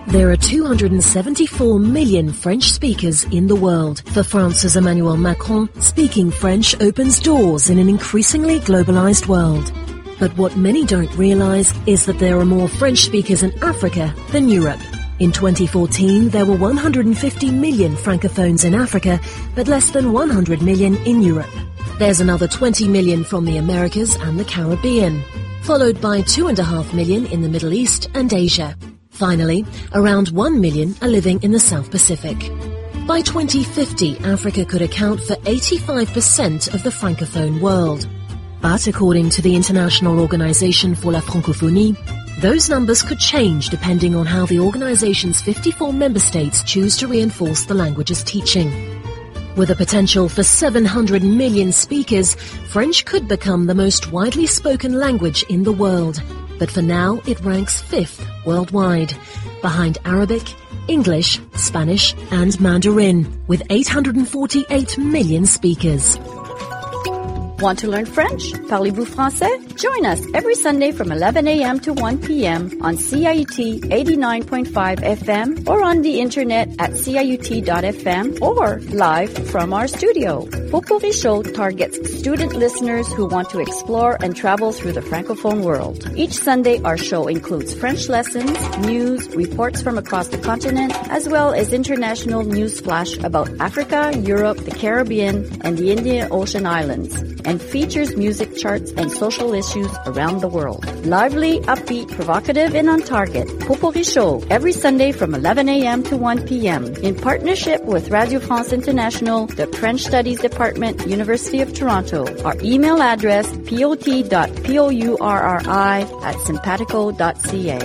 There are 274 million French speakers in the world. For France's Emmanuel Macron, speaking French opens doors in an increasingly globalized world. But what many don't realize is that there are more French speakers in Africa than Europe. In 2014, there were 150 million francophones in Africa, but less than 100 million in Europe. There's another 20 million from the Americas and the Caribbean, followed by 2.5 million in the Middle East and Asia. Finally, around 1 million are living in the South Pacific. By 2050, Africa could account for 85% of the francophone world. But according to the International Organization for la Francophonie, those numbers could change depending on how the organization's 54 member states choose to reinforce the language's teaching. With a potential for 700 million speakers, French could become the most widely spoken language in the world. But for now, it ranks 5th worldwide, behind Arabic, English, Spanish, and Mandarin, with 848 million speakers. Want to learn French? Parlez-vous français? Join us every Sunday from 11 a.m. to 1 p.m. on CIUT 89.5 FM or on the internet at ciut.fm or live from our studio. Potpourri Show targets student listeners who want to explore and travel through the Francophone world. Each Sunday, our show includes French lessons, news, reports from across the continent, as well as international news flash about Africa, Europe, the Caribbean, and the Indian Ocean Islands, and features music charts and social issues around the world. Lively, upbeat, provocative, and on target. Potpourri Show, every Sunday from 11 a.m. to 1 p.m. in partnership with Radio France International, the French Studies Department, University of Toronto. Our email address, pot.pourri@simpatico.ca.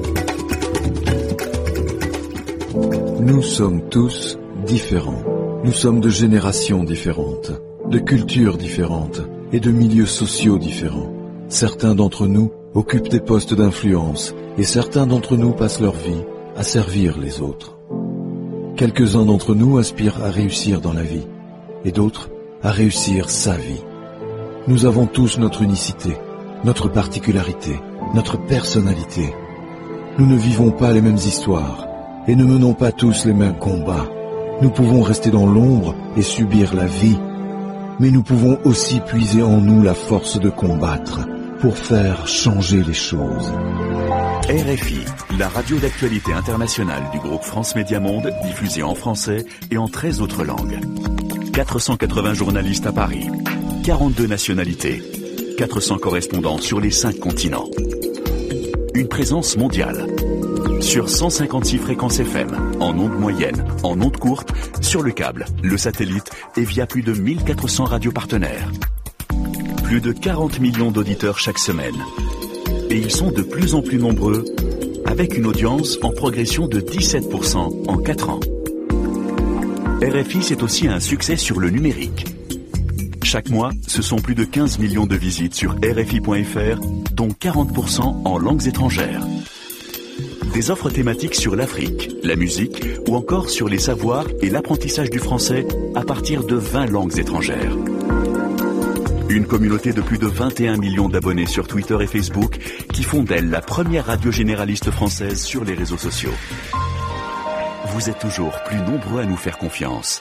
Nous sommes tous différents. Nous sommes de générations différentes, de cultures différentes et de milieux sociaux différents. Certains d'entre nous occupent des postes d'influence et certains d'entre nous passent leur vie à servir les autres. Quelques-uns d'entre nous aspirent à réussir dans la vie et d'autres à réussir sa vie. Nous avons tous notre unicité, notre particularité, notre personnalité. Nous ne vivons pas les mêmes histoires et ne menons pas tous les mêmes combats. Nous pouvons rester dans l'ombre et subir la vie, mais nous pouvons aussi puiser en nous la force de combattre pour faire changer les choses. RFI, la radio d'actualité internationale du groupe France Média Monde, diffusée en français et en 13 autres langues. 480 journalistes à Paris, 42 nationalités, 400 correspondants sur les 5 continents. Une présence mondiale. Sur 156 fréquences FM, en ondes moyennes, en ondes courtes, sur le câble, le satellite et via plus de 1400 radios partenaires. Plus de 40 millions d'auditeurs chaque semaine. Et ils sont de plus en plus nombreux, avec une audience en progression de 17% en 4 ans. RFI, c'est aussi un succès sur le numérique. Chaque mois, ce sont plus de 15 millions de visites sur RFI.fr, dont 40% en langues étrangères. Des offres thématiques sur l'Afrique, la musique ou encore sur les savoirs et l'apprentissage du français à partir de 20 langues étrangères. Une communauté de plus de 21 millions d'abonnés sur Twitter et Facebook qui font d'elle la première radio généraliste française sur les réseaux sociaux. Vous êtes toujours plus nombreux à nous faire confiance.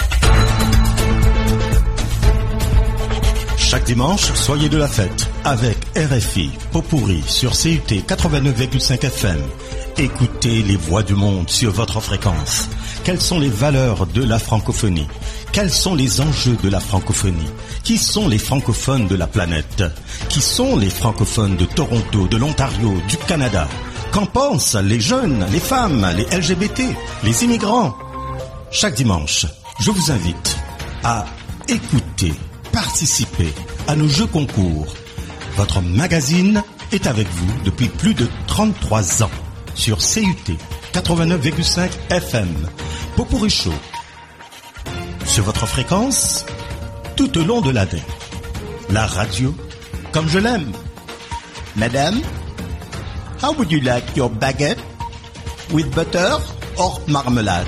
Chaque dimanche, soyez de la fête avec RFI Potpourri sur CUT 89,5 FM. Écoutez les voix du monde sur votre fréquence. Quelles sont les valeurs de la francophonie? Quels sont les enjeux de la francophonie? Qui sont les francophones de la planète? Qui sont les francophones de Toronto, de l'Ontario, du Canada? Qu'en pensent les jeunes, les femmes, les LGBT, les immigrants? Chaque dimanche, je vous invite à écouter, participer à nos jeux concours. Votre magazine est avec vous depuis plus de 33 ans sur CUT 89,5 FM. Potpourri Show sur votre fréquence tout au long de l'année. La radio comme je l'aime. Madame, how would you like your baguette? With butter or marmelade?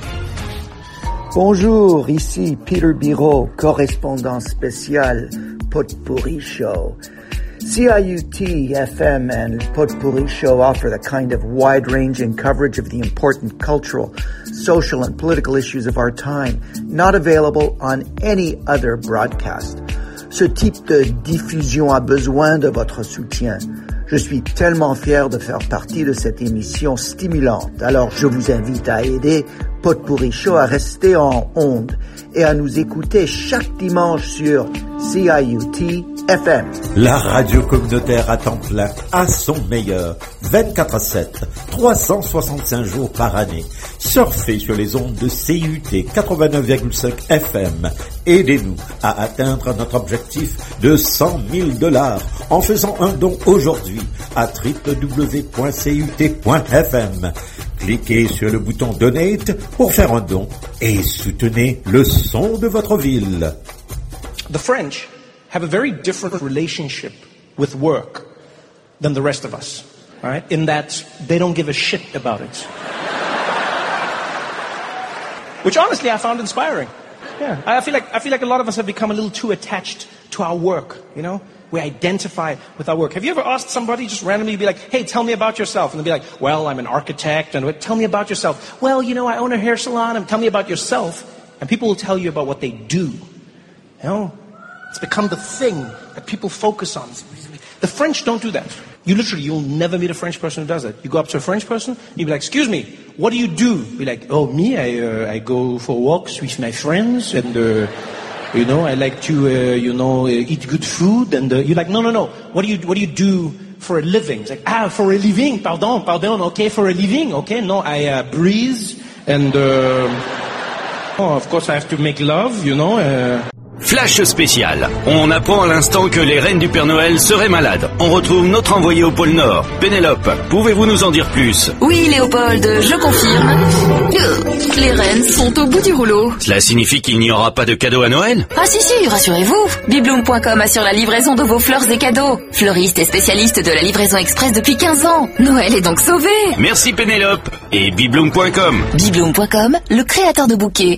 Bonjour, ici Peter Biro, correspondant spécial Potpourri Show. CIUT FM and Potpourri Show offer the kind of wide-ranging coverage of the important cultural, social, and political issues of our time, not available on any other broadcast. Ce type de diffusion a besoin de votre soutien. Je suis tellement fier de faire partie de cette émission stimulante. Alors, je vous invite à aider Potpourri Show à rester en ondes et à nous écouter chaque dimanche sur CIUT FM. La radio communautaire à temps plein, à son meilleur, 24/7, 365 jours par année. Surfez sur les ondes de CIUT 89,5 FM. Aidez-nous à atteindre notre objectif de $100,000 en faisant un don aujourd'hui à www.cut.fm. Cliquez sur le bouton Donate pour faire un don et soutenez le son de votre ville. The French have a very different relationship with work than the rest of us, all right? In that they don't give a shit about it. Which honestly I found inspiring. Yeah, I feel like a lot of us have become a little too attached to our work, you know? We identify with our work. Have you ever asked somebody just randomly, be like, hey, tell me about yourself? And they'll be like, well, I'm an architect. And tell me about yourself. Well, you know, I own a hair salon. And tell me about yourself. And people will tell you about what they do. You know, it's become the thing that people focus on. The French don't do that. You'll never meet a French person who does that. You go up to a French person, you'll be like, excuse me, what do you do? Be like, oh, me, I go for walks with my friends and, you know, I like to, eat good food. And you're like, no. What do you do for a living? It's like, for a living, pardon, okay, for a living, okay. No, I breathe and, of course I have to make love, you know. Flash spécial. On apprend à l'instant que les reines du Père Noël seraient malades. On retrouve notre envoyé au pôle Nord, Pénélope. Pouvez-vous nous en dire plus? Oui, Léopold, je confirme. Les reines sont au bout du rouleau. Cela signifie qu'il n'y aura pas de cadeaux à Noël? Ah si, rassurez-vous. Bibloom.com assure la livraison de vos fleurs et cadeaux. Fleuriste et spécialiste de la livraison express depuis 15 ans. Noël est donc sauvé. Merci Pénélope. Et Bibloom.com. Bibloom.com, le créateur de bouquets.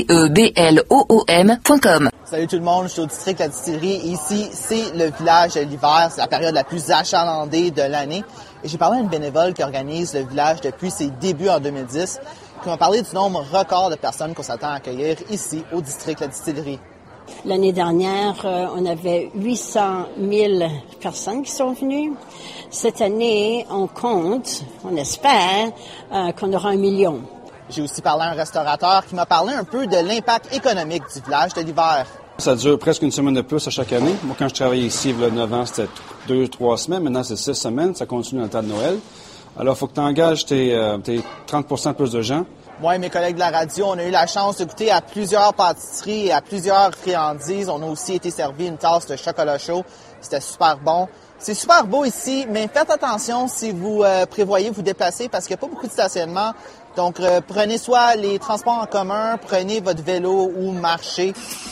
BEBLOOM.com. Salut tout le monde, je suis au district La Distillerie. Ici, c'est le village de l'hiver. C'est la période la plus achalandée de l'année. Et j'ai parlé à une bénévole qui organise le village depuis ses débuts en 2010, qui m'a parlé du nombre record de personnes qu'on s'attend à accueillir ici, au district La Distillerie. L'année dernière, on avait 800 000 personnes qui sont venues. Cette année, on compte, on espère, qu'on aura 1 million. J'ai aussi parlé à un restaurateur qui m'a parlé un peu de l'impact économique du village de l'hiver. Ça dure presque une semaine de plus à chaque année. Moi, quand je travaillais ici, il y a 9 ans, c'était 2-3 semaines. Maintenant, c'est 6 semaines. Ça continue dans le temps de Noël. Alors, il faut que tu engages tes 30% plus de gens. Moi et mes collègues de la radio, on a eu la chance de goûter à plusieurs pâtisseries et à plusieurs friandises. On a aussi été servi une tasse de chocolat chaud. C'était super bon. C'est super beau ici, mais faites attention si vous prévoyez vous déplacer parce qu'il n'y a pas beaucoup de stationnement. Donc, prenez soit les transports en commun, prenez votre vélo ou marchez.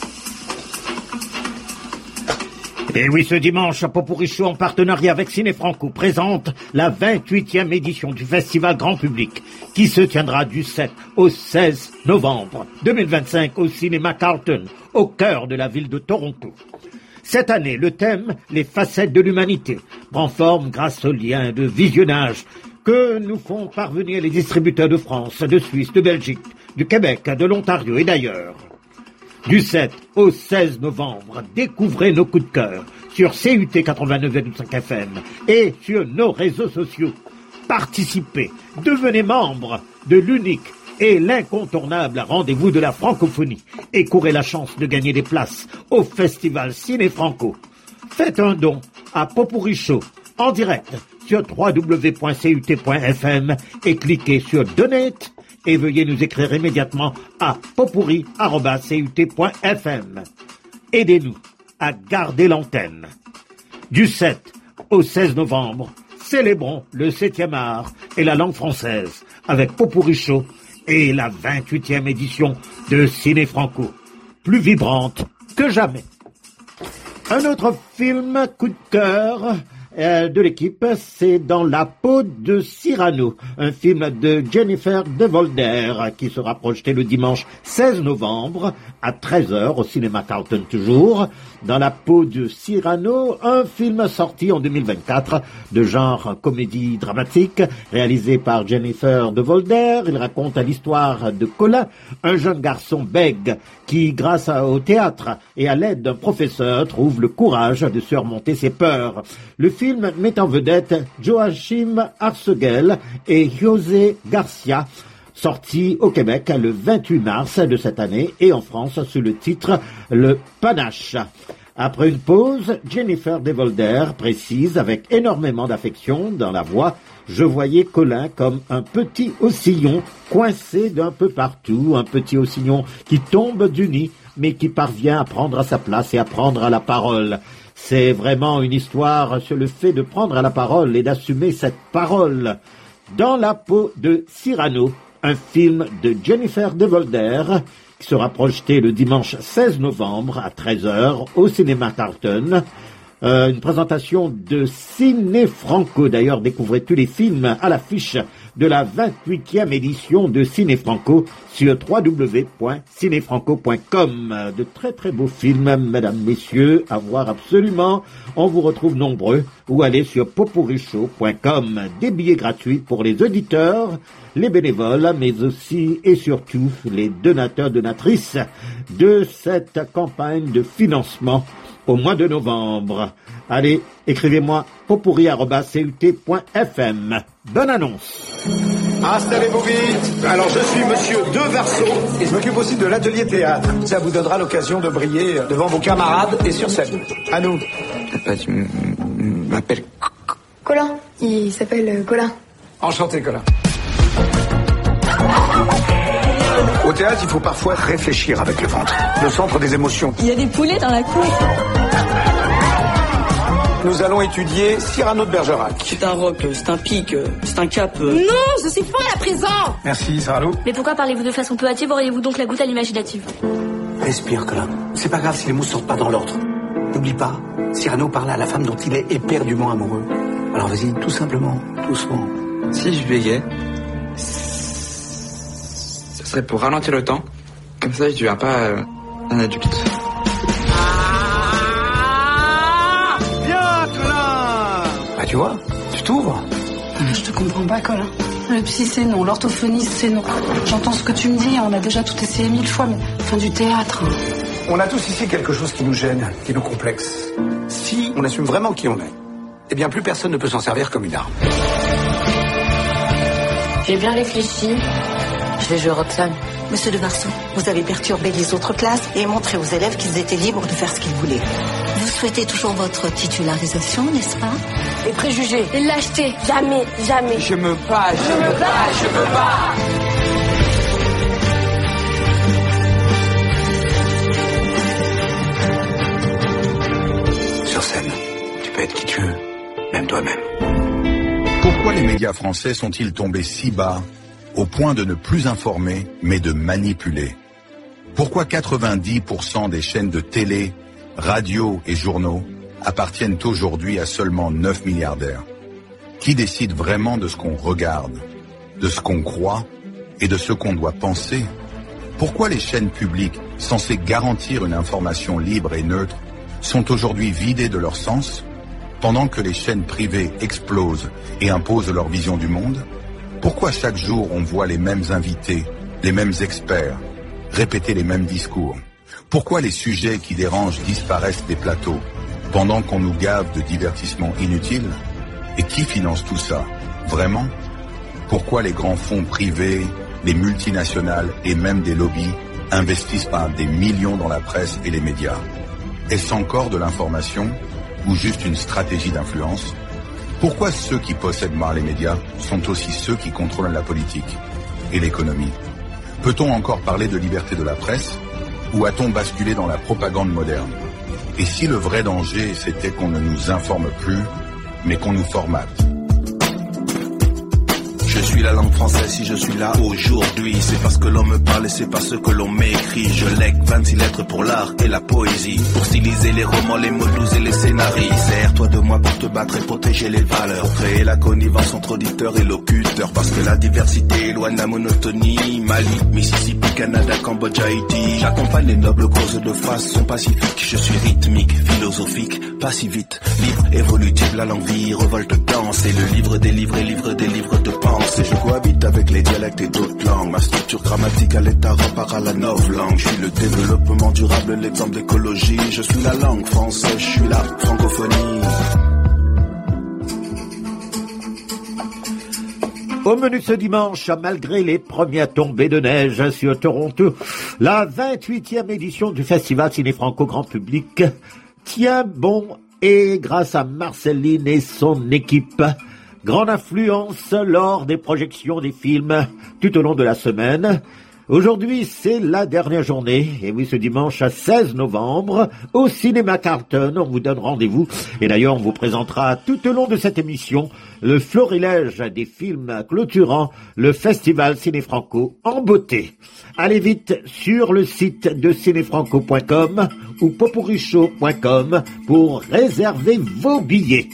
Et oui, ce dimanche, Potpourri Show, en partenariat avec Ciné Franco, présente la 28e édition du Festival Grand Public, qui se tiendra du 7 au 16 novembre 2025 au Cinéma Carlton, au cœur de la ville de Toronto. Cette année, le thème « Les facettes de l'humanité » prend forme grâce aux liens de visionnage que nous font parvenir les distributeurs de France, de Suisse, de Belgique, du Québec, de l'Ontario et d'ailleurs. Du 7 au 16 novembre, découvrez nos coups de cœur sur CUT 89,5 FM et sur nos réseaux sociaux. Participez, devenez membre de l'unique et l'incontournable rendez-vous de la francophonie et courez la chance de gagner des places au Festival Ciné Franco. Faites un don à Potpourri Show en direct sur www.cut.fm et cliquez sur Donate et veuillez nous écrire immédiatement à potpourri@cut.fm. Aidez-nous à garder l'antenne. Du 7 au 16 novembre, célébrons le 7e art et la langue française avec Potpourri Show et la 28e édition de Ciné Franco, plus vibrante que jamais. Un autre film coup de cœur de l'équipe, c'est Dans la peau de Cyrano, un film de Jennifer De Volder qui sera projeté le dimanche 16 novembre à 13h au cinéma Carlton toujours. Dans la peau de Cyrano, un film sorti en 2024 de genre comédie dramatique réalisé par Jennifer De Volder. Il raconte l'histoire de Colin, un jeune garçon bègue qui, grâce au théâtre et à l'aide d'un professeur, trouve le courage de surmonter ses peurs. Le film met en vedette Joachim Arseguel et José Garcia, sorti au Québec le 28 mars de cette année et en France sous le titre Le Panache. Après une pause, Jennifer De Volder précise avec énormément d'affection dans la voix: je voyais Colin comme un petit oscillon coincé d'un peu partout, un petit oscillon qui tombe du nid mais qui parvient à prendre sa place et à prendre la parole. C'est vraiment une histoire sur le fait de prendre la parole et d'assumer cette parole. Dans la peau de Cyrano, un film de Jennifer De Volder qui sera projeté le dimanche 16 novembre à 13h au cinéma Carlton. Une présentation de Ciné Franco. D'ailleurs, découvrez tous les films à l'affiche de la 28e édition de Ciné Franco sur www.cinefranco.com. De très très beaux films, mesdames, messieurs, à voir absolument. On vous retrouve nombreux ou allez sur popurrichaud.com. Des billets gratuits pour les auditeurs, les bénévoles, mais aussi et surtout les donateurs, donatrices de cette campagne de financement au mois de novembre. Allez, écrivez-moi popurri@cut.fm. Bonne annonce. Installez-vous vite. Alors, je suis monsieur De Verso et je m'occupe aussi de l'atelier théâtre. Ça vous donnera l'occasion de briller devant vos camarades et sur scène. À nous. Tu m'appelles Colin. Il s'appelle Colin. Enchanté, Colin. Au théâtre, il faut parfois réfléchir avec le ventre. Le centre des émotions. Il y a des poulets dans la cour. Nous allons étudier Cyrano de Bergerac. C'est un roc, c'est un pic, c'est un cap. Non, je suis folle à présent. Merci, Cyrano. Mais pourquoi parlez-vous de façon peu hâtive? Auriez-vous donc la goutte à l'imaginative? Respire, Colin. C'est pas grave si les mots sortent pas dans l'ordre. N'oublie pas, Cyrano parle à la femme dont il est éperdument amoureux. Alors vas-y, tout simplement, doucement. Si je bégayais, ce serait pour ralentir le temps. Comme ça, je deviens pas un adulte. Bah tu vois, tu t'ouvres. Je te comprends pas, Colin. Le psy, c'est non. L'orthophoniste, c'est non. J'entends ce que tu me dis, on a déjà tout essayé 1000 fois, mais fin du théâtre. On a tous ici quelque chose qui nous gêne, qui nous complexe. Si on assume vraiment qui on est, eh bien plus personne ne peut s'en servir comme une arme. J'ai bien réfléchi. Je vais jouer Roxane. Monsieur de Marceau, vous avez perturbé les autres classes et montré aux élèves qu'ils étaient libres de faire ce qu'ils voulaient. Vous souhaitez toujours votre titularisation, n'est-ce pas? Les préjugés. Et lâcheté. Jamais, jamais. Je me bats, je me bats, je me bats. Sur scène, tu peux être qui tu veux, même toi-même. Pourquoi les médias français sont-ils tombés si bas au point de ne plus informer, mais de manipuler? Pourquoi 90% des chaînes de télé, radio et journaux appartiennent aujourd'hui à seulement 9 milliardaires? Qui décide vraiment de ce qu'on regarde, de ce qu'on croit et de ce qu'on doit penser? Pourquoi les chaînes publiques, censées garantir une information libre et neutre, sont aujourd'hui vidées de leur sens, pendant que les chaînes privées explosent et imposent leur vision du monde? Pourquoi chaque jour on voit les mêmes invités, les mêmes experts, répéter les mêmes discours? Pourquoi les sujets qui dérangent disparaissent des plateaux, pendant qu'on nous gave de divertissements inutiles? Et qui finance tout ça, vraiment? Pourquoi les grands fonds privés, les multinationales et même des lobbies investissent par des millions dans la presse et les médias? Est-ce encore de l'information ou juste une stratégie d'influence? Pourquoi ceux qui possèdent mal les médias sont aussi ceux qui contrôlent la politique et l'économie? Peut-on encore parler de liberté de la presse ou a-t-on basculé dans la propagande moderne? Et si le vrai danger, c'était qu'on ne nous informe plus, mais qu'on nous formate? Je suis la langue française si je suis là aujourd'hui. C'est parce que l'on me parle et c'est pas ce que l'on m'écrit. Je lègue 26 lettres pour l'art et la poésie, pour styliser les romans, les mots doux et les scénarios. Sers-toi de moi pour te battre et protéger les valeurs, pour créer la connivence entre auditeurs et locuteurs. Parce que la diversité éloigne la monotonie. Mali, Mississippi, Canada, Cambodge, Haïti. J'accompagne les nobles causes de façon pacifique. Je suis rythmique, philosophique, pas si vite. Libre, évolutif, la langue vit, revolte, danse. Et le livre des livres et livre des livres de pensée. Je cohabite avec les dialectes et d'autres langues. Ma structure grammaticale est à repart à la novlangue. Je suis le développement durable, l'exemple d'écologie. Je suis la langue française, je suis la francophonie. Au menu ce dimanche, malgré les premières tombées de neige sur Toronto, la 28e édition du Festival Ciné-Franco Grand Public tient bon, et grâce à Marceline et son équipe. Grande affluence lors des projections des films tout au long de la semaine. Aujourd'hui, c'est la dernière journée, et oui, ce dimanche 16 novembre, au Cinéma Carlton, on vous donne rendez-vous, et d'ailleurs, on vous présentera tout au long de cette émission le florilège des films clôturant le Festival Ciné-Franco en beauté. Allez vite sur le site de cinéfranco.com ou popurrichaud.com pour réserver vos billets.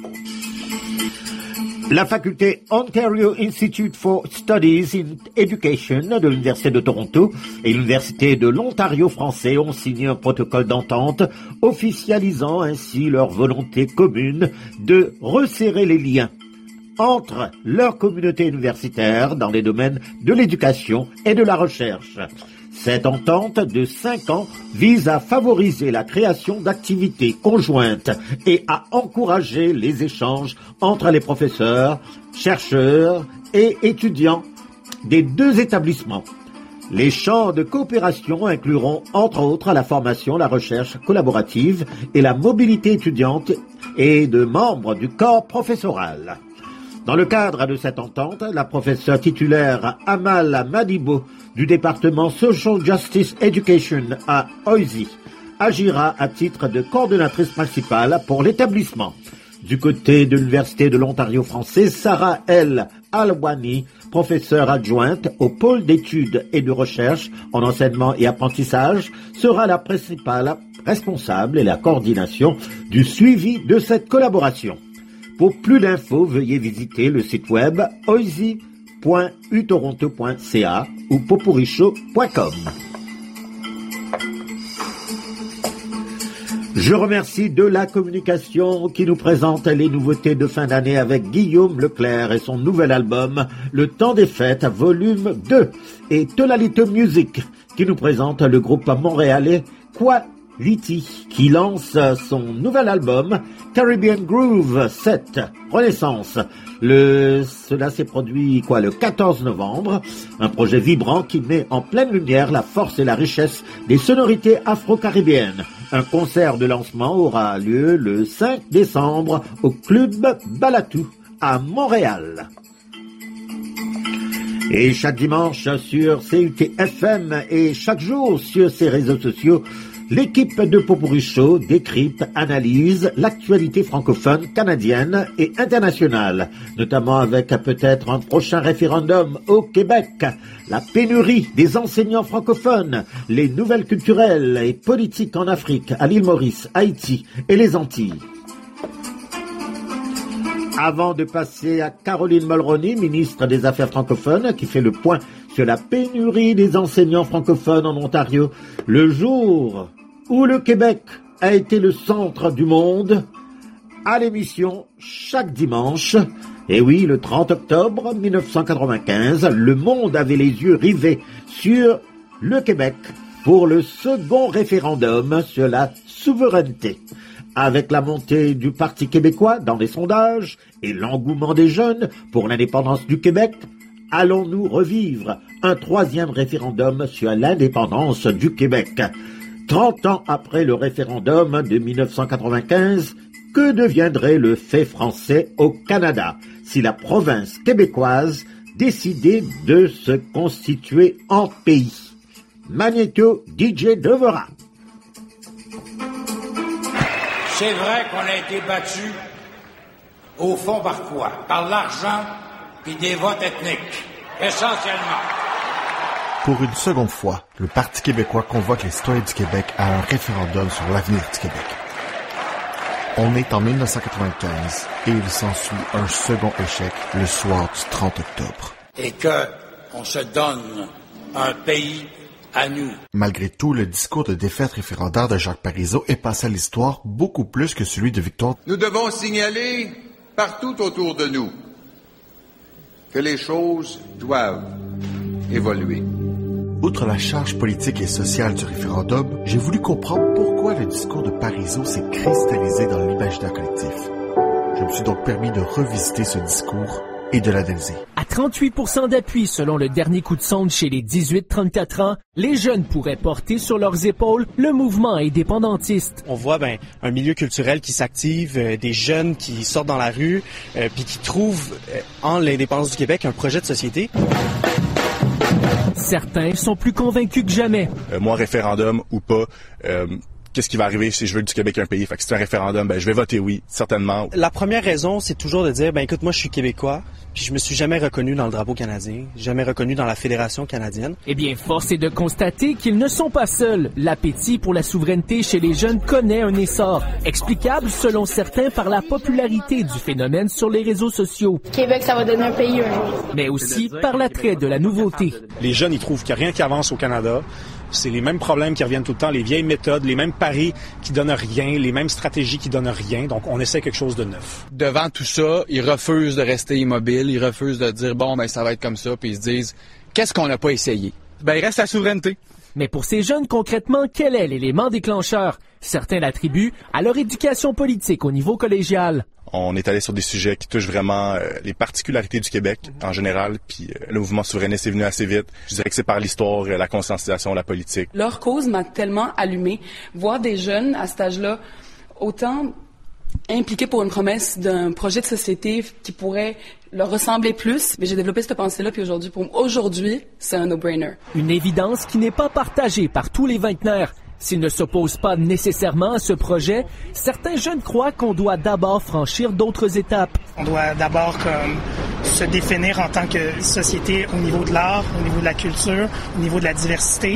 La faculté Ontario Institute for Studies in Education de l'Université de Toronto et l'Université de l'Ontario français ont signé un protocole d'entente officialisant ainsi leur volonté commune de resserrer les liens entre leur communauté universitaire dans les domaines de l'éducation et de la recherche. Cette entente de 5 ans vise à favoriser la création d'activités conjointes et à encourager les échanges entre les professeurs, chercheurs et étudiants des deux établissements. Les champs de coopération incluront entre autres la formation, la recherche collaborative et la mobilité étudiante et de membres du corps professoral. Dans le cadre de cette entente, la professeure titulaire Amal Madibo du département Social Justice Education à Oisy agira à titre de coordonnatrice principale pour l'établissement. Du côté de l'Université de l'Ontario français, Sarah L. Alwani, professeure adjointe au pôle d'études et de recherche en enseignement et apprentissage, sera la principale responsable et la coordination du suivi de cette collaboration. Pour plus d'infos, veuillez visiter le site web oisy.utoronto.ca ou popurrichaud.com. Je remercie de la communication qui nous présente les nouveautés de fin d'année avec Guillaume Leclerc et son nouvel album Le Temps des Fêtes, volume 2, et Tolalito Music qui nous présente le groupe montréalais Quality qui lance son nouvel album Caribbean Groove 7 Renaissance. Cela s'est produit le 14 novembre, un projet vibrant qui met en pleine lumière la force et la richesse des sonorités afro-caribéennes. Un concert de lancement aura lieu le 5 décembre au Club Balatou à Montréal. Et chaque dimanche sur CUT FM et chaque jour sur ses réseaux sociaux, l'équipe de Popurrichaud décrypte, analyse l'actualité francophone canadienne et internationale, notamment avec peut-être un prochain référendum au Québec, la pénurie des enseignants francophones, les nouvelles culturelles et politiques en Afrique, à l'île Maurice, Haïti et les Antilles. Avant de passer à Caroline Mulroney, ministre des Affaires francophones, qui fait le point sur la pénurie des enseignants francophones en Ontario, le jour où le Québec a été le centre du monde, à l'émission chaque dimanche. Et oui, le 30 octobre 1995, le monde avait les yeux rivés sur le Québec pour le second référendum sur la souveraineté. Avec la montée du Parti québécois dans les sondages et l'engouement des jeunes pour l'indépendance du Québec, allons-nous revivre un troisième référendum sur l'indépendance du Québec ? 30 ans après le référendum de 1995, que deviendrait le fait français au Canada si la province québécoise décidait de se constituer en pays? Magnéto DJ Devera. C'est vrai qu'on a été battu, au fond, par quoi? Par l'argent puis des votes ethniques, essentiellement. Pour une seconde fois, le Parti québécois convoque les citoyens du Québec à un référendum sur l'avenir du Québec. On est en 1995 et il s'ensuit un second échec le soir du 30 octobre. Et que on se donne un pays à nous. Malgré tout, le discours de défaite référendaire de Jacques Parizeau est passé à l'histoire beaucoup plus que celui de victoire. Nous devons signaler partout autour de nous que les choses doivent évoluer. Outre la charge politique et sociale du référendum, j'ai voulu comprendre pourquoi le discours de Parizeau s'est cristallisé dans l'imaginaire collectif. Je me suis donc permis de revisiter ce discours et de l'analyser. À 38% d'appui selon le dernier coup de sonde chez les 18-34 ans, les jeunes pourraient porter sur leurs épaules le mouvement indépendantiste. On voit un milieu culturel qui s'active, des jeunes qui sortent dans la rue, puis qui trouvent en l'indépendance du Québec un projet de société. Certains sont plus convaincus que jamais. Moi, référendum ou pas, qu'est-ce qui va arriver si je veux du Québec un pays? Fait que si c'est un référendum, je vais voter oui, certainement. La première raison, c'est toujours de dire, écoute, moi, je suis Québécois, puis je me suis jamais reconnu dans le drapeau canadien, jamais reconnu dans la Fédération canadienne. Eh bien, force est de constater qu'ils ne sont pas seuls. L'appétit pour la souveraineté chez les jeunes connaît un essor, explicable selon certains par la popularité du phénomène sur les réseaux sociaux. Québec, ça va donner un pays un jour. Mais aussi par l'attrait de la nouveauté. Les jeunes, ils trouvent qu'il n'y a rien qui avance au Canada. C'est les mêmes problèmes qui reviennent tout le temps, les vieilles méthodes, les mêmes paris qui donnent rien, les mêmes stratégies qui donnent rien. Donc, on essaie quelque chose de neuf. Devant tout ça, ils refusent de rester immobiles, ils refusent de dire, ça va être comme ça, puis ils se disent, qu'est-ce qu'on n'a pas essayé? Il reste la souveraineté. Mais pour ces jeunes, concrètement, quel est l'élément déclencheur? Certains l'attribuent à leur éducation politique au niveau collégial. On est allé sur des sujets qui touchent vraiment les particularités du Québec en général, puis le mouvement souverainiste est venu assez vite. Je dirais que c'est par l'histoire, la conscientisation, la politique. Leur cause m'a tellement allumée. Voir des jeunes à cet âge-là, autant impliqués pour une promesse d'un projet de société qui pourrait leur ressembler plus, mais j'ai développé cette pensée-là, puis aujourd'hui, c'est un no-brainer. Une évidence qui n'est pas partagée par tous les vingtenaires. S'ils ne s'opposent pas nécessairement à ce projet, certains jeunes croient qu'on doit d'abord franchir d'autres étapes. On doit d'abord se définir en tant que société au niveau de l'art, au niveau de la culture, au niveau de la diversité.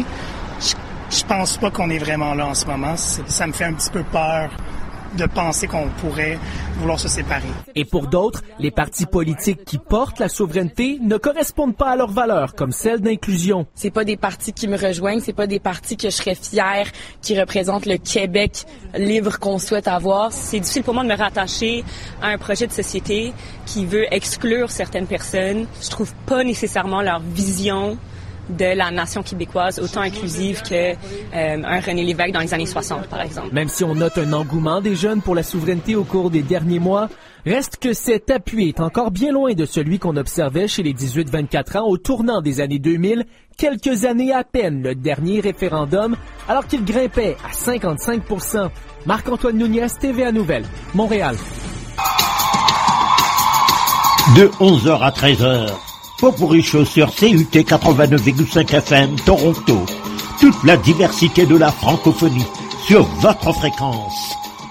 Je pense pas qu'on est vraiment là en ce moment. Ça me fait un petit peu peur de penser qu'on pourrait vouloir se séparer. Et pour d'autres, les partis politiques qui portent la souveraineté ne correspondent pas à leurs valeurs, comme celle d'inclusion. C'est pas des partis qui me rejoignent, c'est pas des partis que je serais fière, qui représentent le Québec libre qu'on souhaite avoir. C'est difficile pour moi de me rattacher à un projet de société qui veut exclure certaines personnes. Je trouve pas nécessairement leur vision de la nation québécoise autant inclusive que un René Lévesque dans les années 60, par exemple. Même si on note un engouement des jeunes pour la souveraineté au cours des derniers mois, reste que cet appui est encore bien loin de celui qu'on observait chez les 18-24 ans au tournant des années 2000, quelques années à peine le dernier référendum, alors qu'il grimpait à 55%. Marc-Antoine Nunez, TVA Nouvelles, Montréal. De 11h à 13h. Popurrí Show sur CUT 89,5 FM Toronto. Toute la diversité de la francophonie sur votre fréquence.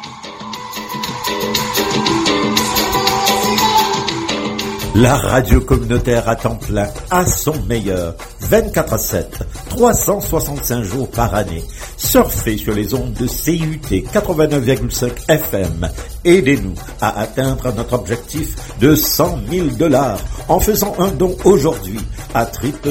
La radio communautaire à temps plein, à son meilleur, 24/7, 365 jours par année. Surfez sur les ondes de CUT 89,5 FM. Aidez-nous à atteindre notre objectif de 100 000 $ en faisant un don aujourd'hui à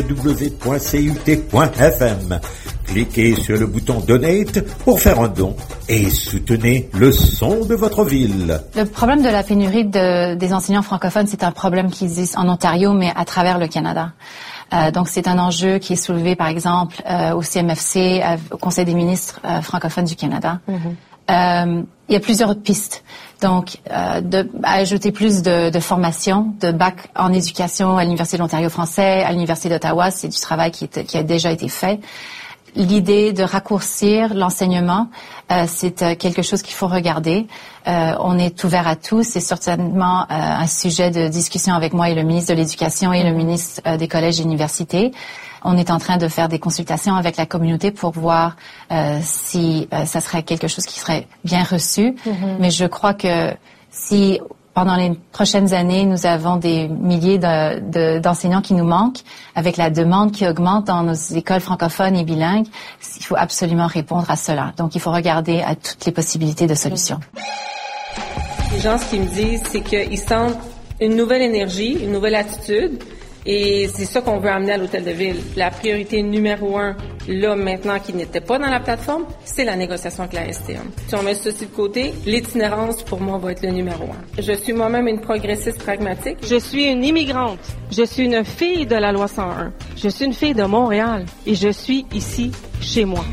www.cut.fm. Cliquez sur le bouton Donate pour faire un don et soutenez le son de votre ville. Le problème de la pénurie des enseignants francophones, c'est un problème qui existe en Ontario, mais à travers le Canada. Donc, c'est un enjeu qui est soulevé, par exemple, au CMFC, au Conseil des ministres francophones du Canada. Il y a plusieurs autres pistes. Donc, ajouter plus de formation, de bac en éducation à l'Université de l'Ontario français, à l'Université d'Ottawa, c'est du travail qui a déjà été fait. L'idée de raccourcir l'enseignement, c'est quelque chose qu'il faut regarder. On est ouvert à tout. C'est certainement un sujet de discussion avec moi et le ministre de l'Éducation et le ministre des collèges et universités. On est en train de faire des consultations avec la communauté pour voir si ça serait quelque chose qui serait bien reçu. Mais je crois que si pendant les prochaines années, nous avons des milliers d'enseignants qui nous manquent, avec la demande qui augmente dans nos écoles francophones et bilingues. Il faut absolument répondre à cela. Donc, il faut regarder à toutes les possibilités de solutions. Les gens, ce qu'ils me disent, c'est qu'ils sentent une nouvelle énergie, une nouvelle attitude. Et c'est ça qu'on veut amener à l'Hôtel de Ville. La priorité numéro 1, là, maintenant, qui n'était pas dans la plateforme, c'est la négociation avec la STM. Si on met ceci de côté, l'itinérance, pour moi, va être le numéro 1. Je suis moi-même une progressiste pragmatique. Je suis une immigrante. Je suis une fille de la loi 101. Je suis une fille de Montréal. Et je suis ici, chez moi.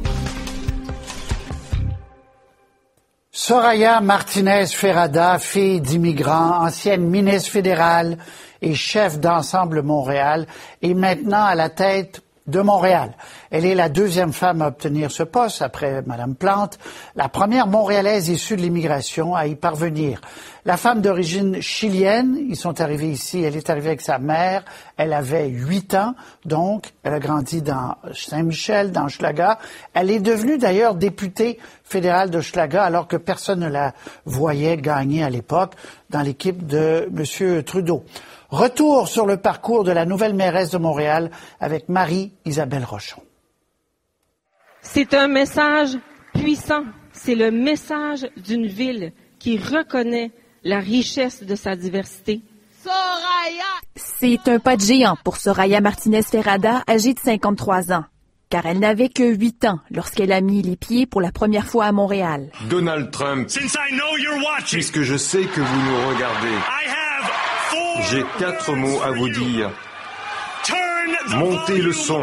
Soraya Martinez Ferrada, fille d'immigrants, ancienne ministre fédérale et chef d'Ensemble Montréal, est maintenant à la tête de Montréal. Elle est la deuxième femme à obtenir ce poste, après Mme Plante, la première Montréalaise issue de l'immigration à y parvenir. La femme d'origine chilienne, ils sont arrivés ici, elle est arrivée avec sa mère, elle avait 8 ans, donc elle a grandi dans Saint-Michel, dans Hochelaga. Elle est devenue d'ailleurs députée fédérale d'Hochelaga alors que personne ne la voyait gagner à l'époque dans l'équipe de M. Trudeau. Retour sur le parcours de la nouvelle mairesse de Montréal avec Marie-Isabelle Rochon. C'est un message puissant. C'est le message d'une ville qui reconnaît la richesse de sa diversité. C'est un pas de géant pour Soraya Martinez Ferrada, âgée de 53 ans. Car elle n'avait que 8 ans lorsqu'elle a mis les pieds pour la première fois à Montréal. Donald Trump, puisque je sais que vous nous regardez, j'ai 4 mots à vous dire. Montez le son.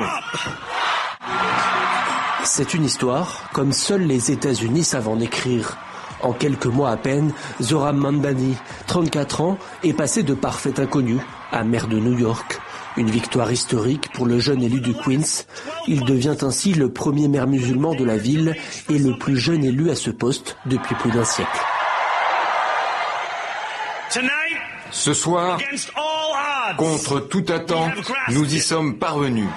C'est une histoire comme seuls les États-Unis savent en écrire. En quelques mois à peine, Zohran Mamdani, 34 ans, est passé de parfait inconnu à maire de New York. Une victoire historique pour le jeune élu du Queens. Il devient ainsi le premier maire musulman de la ville et le plus jeune élu à ce poste depuis plus d'un siècle. Ce soir, contre toute attente, nous y sommes parvenus.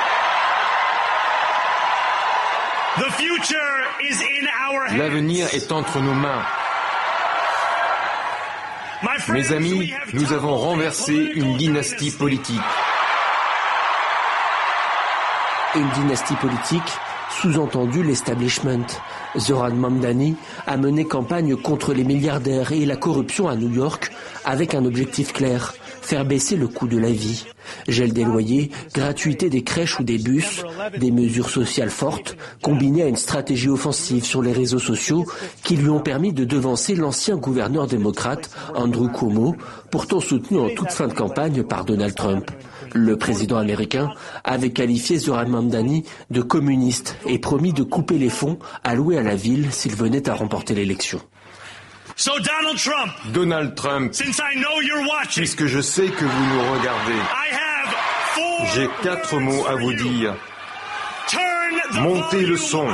L'avenir est entre nos mains. Mes amis, nous avons renversé une dynastie politique. Une dynastie politique, sous-entendu l'establishment. Zohran Mamdani a mené campagne contre les milliardaires et la corruption à New York avec un objectif clair, faire baisser le coût de la vie. Gel des loyers, gratuité des crèches ou des bus, des mesures sociales fortes, combinées à une stratégie offensive sur les réseaux sociaux qui lui ont permis de devancer l'ancien gouverneur démocrate Andrew Cuomo, pourtant soutenu en toute fin de campagne par Donald Trump. Le président américain avait qualifié Zohran Mamdani de communiste et promis de couper les fonds alloués à la ville s'il venait à remporter l'élection. Donald Trump, puisque je sais que vous nous regardez, j'ai 4 mots à vous dire. Montez le son.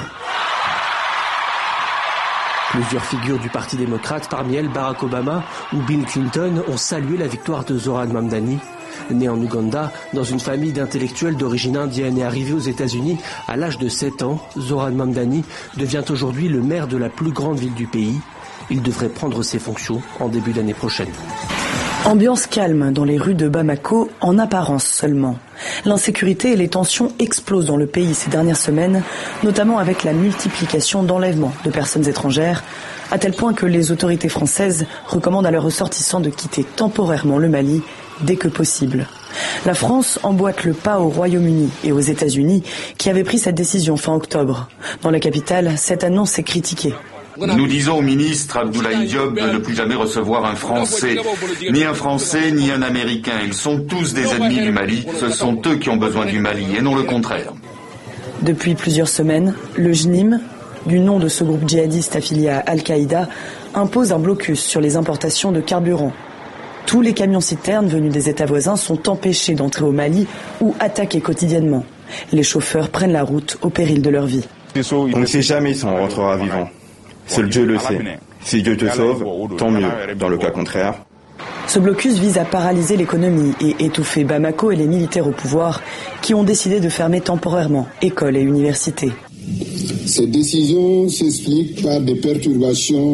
Plusieurs figures du Parti démocrate, parmi elles Barack Obama ou Bill Clinton, ont salué la victoire de Zohran Mamdani. Né en Ouganda, dans une famille d'intellectuels d'origine indienne et arrivé aux États-Unis à l'âge de 7 ans, Zohran Mamdani devient aujourd'hui le maire de la plus grande ville du pays. Il devrait prendre ses fonctions en début d'année prochaine. Ambiance calme dans les rues de Bamako, en apparence seulement. L'insécurité et les tensions explosent dans le pays ces dernières semaines, notamment avec la multiplication d'enlèvements de personnes étrangères, à tel point que les autorités françaises recommandent à leurs ressortissants de quitter temporairement le Mali dès que possible. La France emboîte le pas au Royaume-Uni et aux États-Unis, qui avaient pris cette décision fin octobre. Dans la capitale, cette annonce est critiquée. Nous disons au ministre Abdoulaye Diop de ne plus jamais recevoir un Français, ni un Français, ni un Américain. Ils sont tous des ennemis du Mali. Ce sont eux qui ont besoin du Mali, et non le contraire. Depuis plusieurs semaines, le JNIM, du nom de ce groupe djihadiste affilié à Al-Qaïda, impose un blocus sur les importations de carburant. Tous les camions-citernes venus des États voisins sont empêchés d'entrer au Mali ou attaqués quotidiennement. Les chauffeurs prennent la route au péril de leur vie. On ne sait jamais si on rentrera vivant. Seul Dieu le sait. Si Dieu te sauve, tant mieux. Dans le cas contraire. Ce blocus vise à paralyser l'économie et étouffer Bamako et les militaires au pouvoir qui ont décidé de fermer temporairement écoles et universités. Cette décision s'explique par des perturbations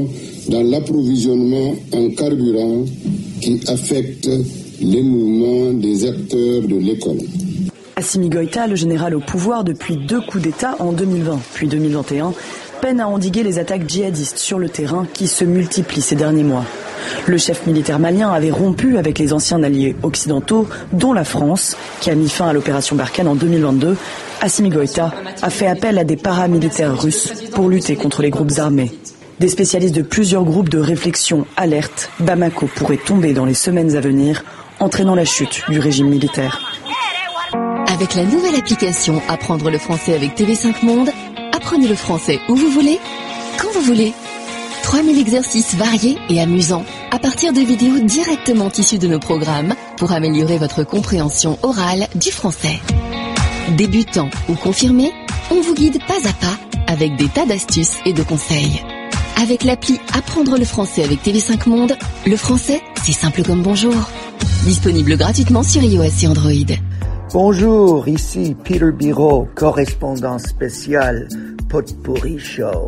dans l'approvisionnement en carburant qui affecte les mouvements des acteurs de l'école. Assimi Goïta, le général au pouvoir depuis 2 coups d'État en 2020 puis 2021, peine à endiguer les attaques djihadistes sur le terrain qui se multiplient ces derniers mois. Le chef militaire malien avait rompu avec les anciens alliés occidentaux, dont la France, qui a mis fin à l'opération Barkhane en 2022. Assimi Goïta a fait appel à des paramilitaires russes pour lutter contre les groupes armés. Des spécialistes de plusieurs groupes de réflexion alertent, Bamako pourrait tomber dans les semaines à venir, entraînant la chute du régime militaire. Avec la nouvelle application Apprendre le français avec TV5 Monde, apprenez le français où vous voulez, quand vous voulez. 3000 exercices variés et amusants à partir de vidéos directement issues de nos programmes pour améliorer votre compréhension orale du français. Débutant ou confirmé, on vous guide pas à pas avec des tas d'astuces et de conseils. Avec l'appli Apprendre le français avec TV5 Monde, le français, c'est simple comme bonjour. Disponible gratuitement sur iOS et Android. Bonjour, ici Peter Biro, correspondant spécial Potpourri Show.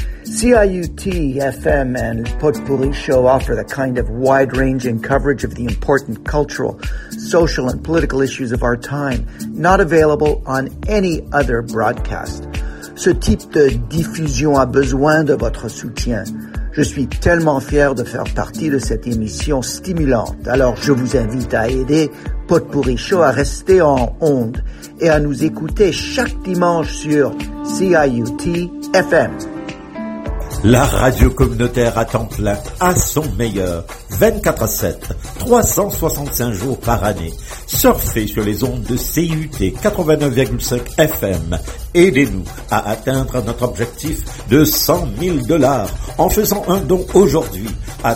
CIUT FM and Potpourri Show offer the kind of wide-ranging coverage of the important cultural, social and political issues of our time, not available on any other broadcast. Ce type de diffusion a besoin de votre soutien. Je suis tellement fier de faire partie de cette émission stimulante. Alors je vous invite à aider Potpourri Show à rester en ondes et à nous écouter chaque dimanche sur CIUT FM. La radio communautaire à temps plein, à son meilleur, 24/7, 365 jours par année. Surfez sur les ondes de CIUT 89,5 FM. Aidez-nous à atteindre notre objectif de $100,000 en faisant un don aujourd'hui à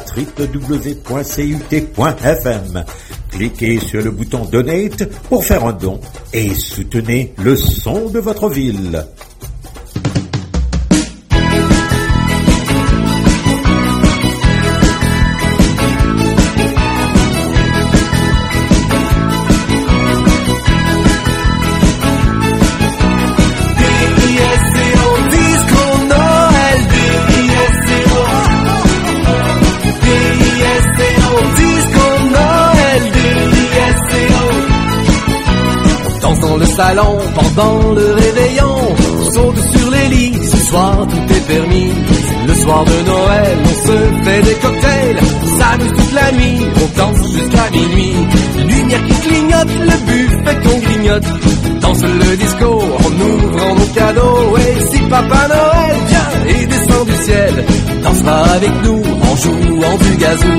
www.cut.fm. Cliquez sur le bouton Donate pour faire un don et soutenez le son de votre ville. Salon pendant le réveillon, on saute sur les lits, ce soir tout est permis. Le soir de Noël, on se fait des cocktails, on s'amuse toute la nuit, on danse jusqu'à minuit. Lumière qui clignote, le buffet qu'on grignote, danse le disco en ouvrant nos cadeaux. Et si Papa Noël vient et descend du ciel, dansera avec nous en jouant du gazou.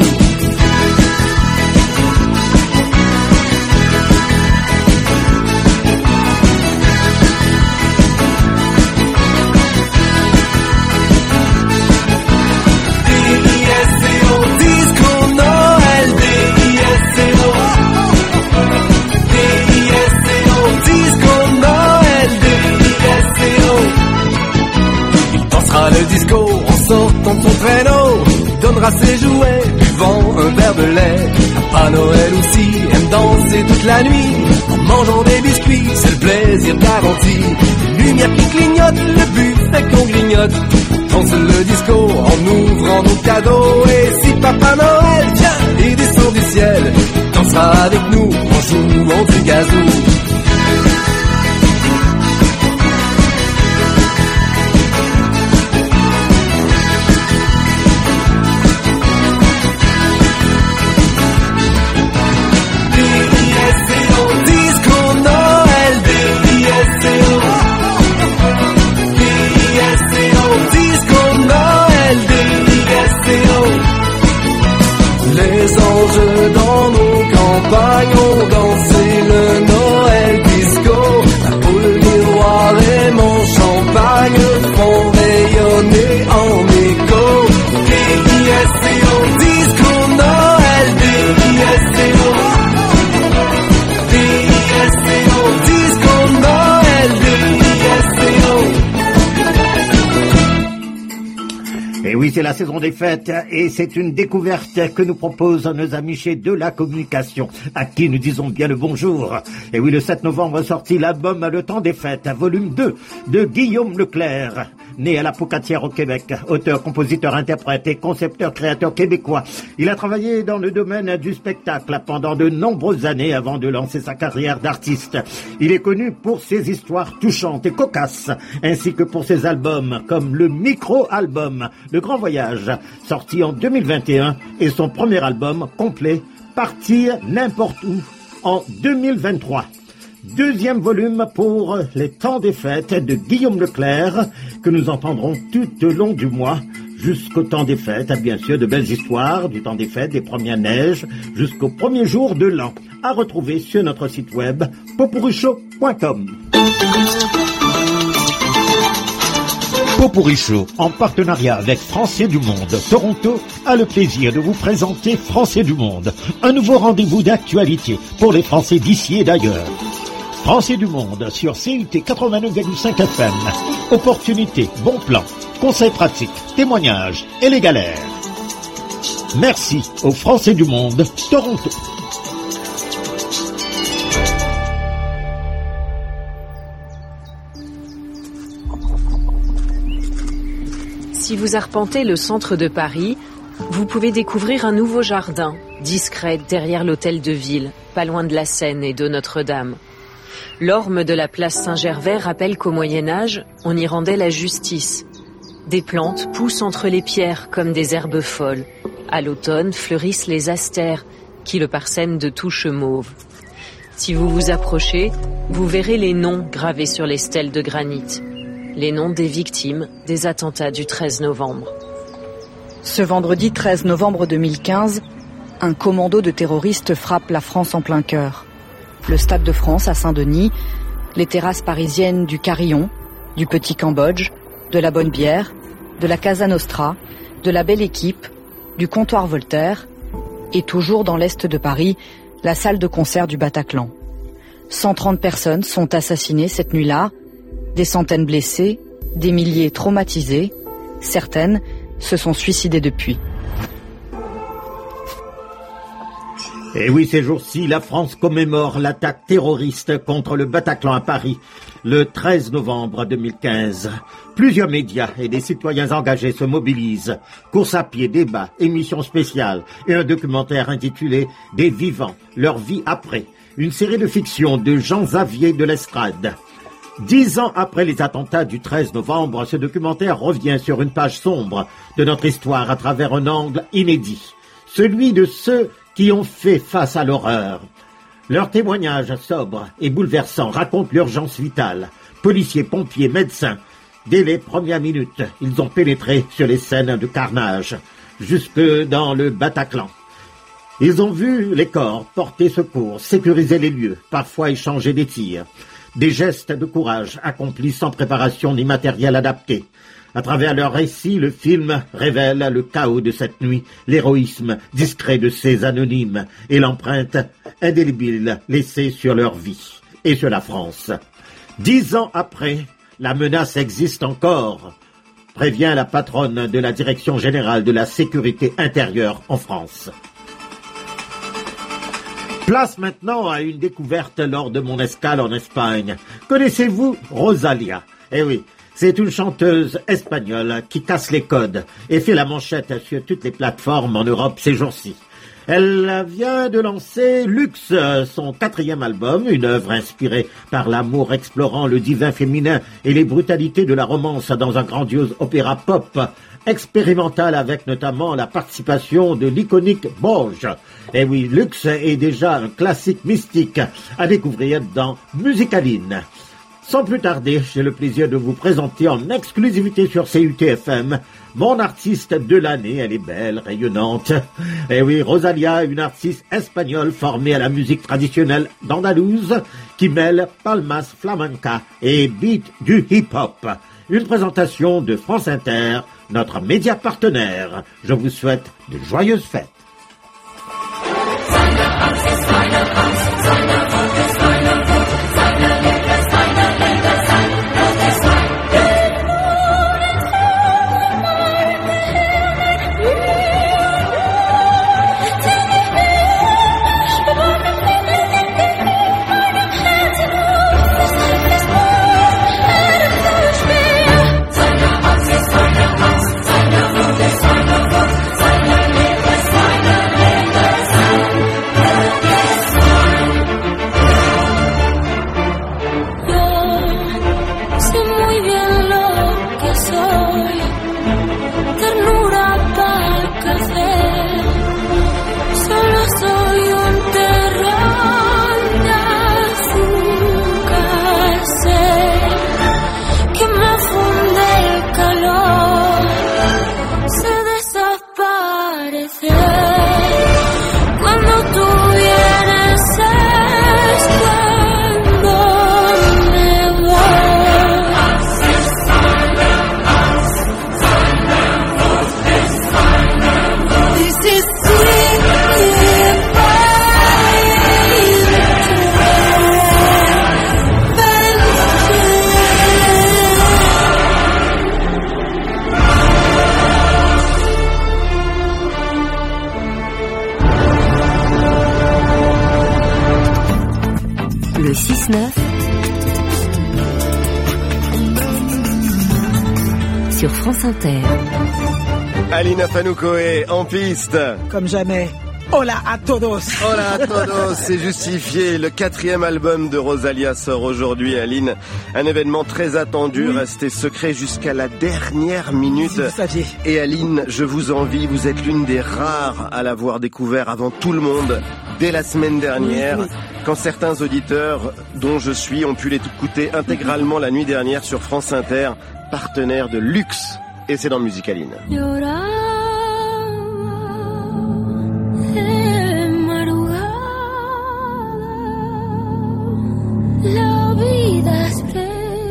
Le disco en sortant de son traîneau, donnera ses jouets, buvant un verre de lait. Papa Noël aussi aime danser toute la nuit, en mangeant des biscuits, c'est le plaisir garanti. Lumière qui clignote, le buffet qu'on grignote, danse le disco en ouvrant nos cadeaux. Et si Papa Noël vient et descend du ciel, dansera avec nous en jouant du gazou. Dans nos campagnes, on dansait le Noël disco. La poule miroir et mon champagne font rayonner en écho. D-I-S-C-O, disco Noël, D-I-S-C-O. D-I-S-C-O, disco Noël, D-I-S-C-O. Et oui, c'est la saison des fêtes et c'est une découverte que nous proposent nos amis chez De la Communication, à qui nous disons bien le bonjour. Et oui, le 7 novembre sorti l'album Le Temps des Fêtes, volume 2 de Guillaume Leclerc. né à la Pocatière au Québec, auteur, compositeur, interprète et concepteur-créateur québécois. Il a travaillé dans le domaine du spectacle pendant de nombreuses années avant de lancer sa carrière d'artiste. Il est connu pour ses histoires touchantes et cocasses, ainsi que pour ses albums comme le micro-album Le Grand Voyage, sorti en 2021, et son premier album complet, Partir n'importe où, en 2023. Deuxième volume pour Les Temps des Fêtes de Guillaume Leclerc, que nous entendrons tout au long du mois, jusqu'au temps des fêtes, bien sûr, de belles histoires du temps des fêtes, des premières neiges, jusqu'au premier jour de l'an. À retrouver sur notre site web, popurrichaud.com. Popurri Show, en partenariat avec Français du Monde Toronto, a le plaisir de vous présenter Français du Monde, un nouveau rendez-vous d'actualité pour les Français d'ici et d'ailleurs. Français du Monde sur CUT 89,5 FM. Opportunités, bons plans, conseils pratiques, témoignages et les galères. Merci aux Français du Monde Toronto. Si vous arpentez le centre de Paris, vous pouvez découvrir un nouveau jardin, discret derrière l'hôtel de ville, pas loin de la Seine et de Notre-Dame. L'orme de la place Saint-Gervais rappelle qu'au Moyen-Âge, on y rendait la justice. Des plantes poussent entre les pierres comme des herbes folles. À l'automne fleurissent les astères, qui le parsèment de touches mauves. Si vous vous approchez, vous verrez les noms gravés sur les stèles de granit. Les noms des victimes des attentats du 13 novembre. Ce vendredi 13 novembre 2015, un commando de terroristes frappe la France en plein cœur. Le Stade de France à Saint-Denis, les terrasses parisiennes du Carillon, du Petit Cambodge, de la Bonne Bière, de la Casa Nostra, de la Belle Équipe, du Comptoir Voltaire et toujours dans l'est de Paris, la salle de concert du Bataclan. 130 personnes sont assassinées cette nuit-là, des centaines blessés, des milliers traumatisés. Certaines se sont suicidées depuis. Et oui, ces jours-ci, la France commémore l'attaque terroriste contre le Bataclan à Paris, le 13 novembre 2015. Plusieurs médias et des citoyens engagés se mobilisent. Course à pied, débats, émissions spéciales et un documentaire intitulé « Des vivants, leur vie après », une série de fiction de Jean Xavier de l'Estrade. 10 ans après les attentats du 13 novembre, ce documentaire revient sur une page sombre de notre histoire à travers un angle inédit, celui de ceux qui ont fait face à l'horreur. Leurs témoignages sobres et bouleversants racontent l'urgence vitale. Policiers, pompiers, médecins, dès les premières minutes, ils ont pénétré sur les scènes de carnage, jusque dans le Bataclan. Ils ont vu les corps porter secours, sécuriser les lieux, parfois échanger des tirs. Des gestes de courage accomplis sans préparation ni matériel adapté. À travers leur récit, le film révèle le chaos de cette nuit, l'héroïsme discret de ces anonymes et l'empreinte indélébile laissée sur leur vie et sur la France. 10 ans après, la menace existe encore, prévient la patronne de la Direction générale de la sécurité intérieure en France. Place maintenant à une découverte lors de mon escale en Espagne. Connaissez-vous Rosalía? Eh oui, c'est une chanteuse espagnole qui casse les codes et fait la manchette sur toutes les plateformes en Europe ces jours-ci. Elle vient de lancer Luxe, son 4e album, une œuvre inspirée par l'amour explorant le divin féminin et les brutalités de la romance dans un grandiose opéra pop expérimental avec notamment la participation de l'iconique Borges. Et oui, Luxe est déjà un classique mystique à découvrir dans Musicaline. Sans plus tarder, j'ai le plaisir de vous présenter en exclusivité sur CUT-FM mon artiste de l'année. Elle est belle, rayonnante. Et oui, Rosalía, une artiste espagnole formée à la musique traditionnelle d'Andalouse qui mêle palmas flamenca et beat du hip-hop. Une présentation de France Inter, notre média partenaire. Je vous souhaite de joyeuses fêtes. 19 sur France Inter. Alina Fanoukoé en piste. Comme jamais. Hola a todos. Hola a todos, c'est justifié. Le 4e album de Rosalia sort aujourd'hui, Aline. Un événement très attendu, resté secret jusqu'à la dernière minute. Si vous saviez. Et Aline, je vous envie, vous êtes l'une des rares à l'avoir découvert avant tout le monde, dès la semaine dernière, quand certains auditeurs, dont je suis, ont pu l'écouter intégralement la nuit dernière sur France Inter, partenaire de Luxe. Et c'est dans Musique Aline. La vida es breve,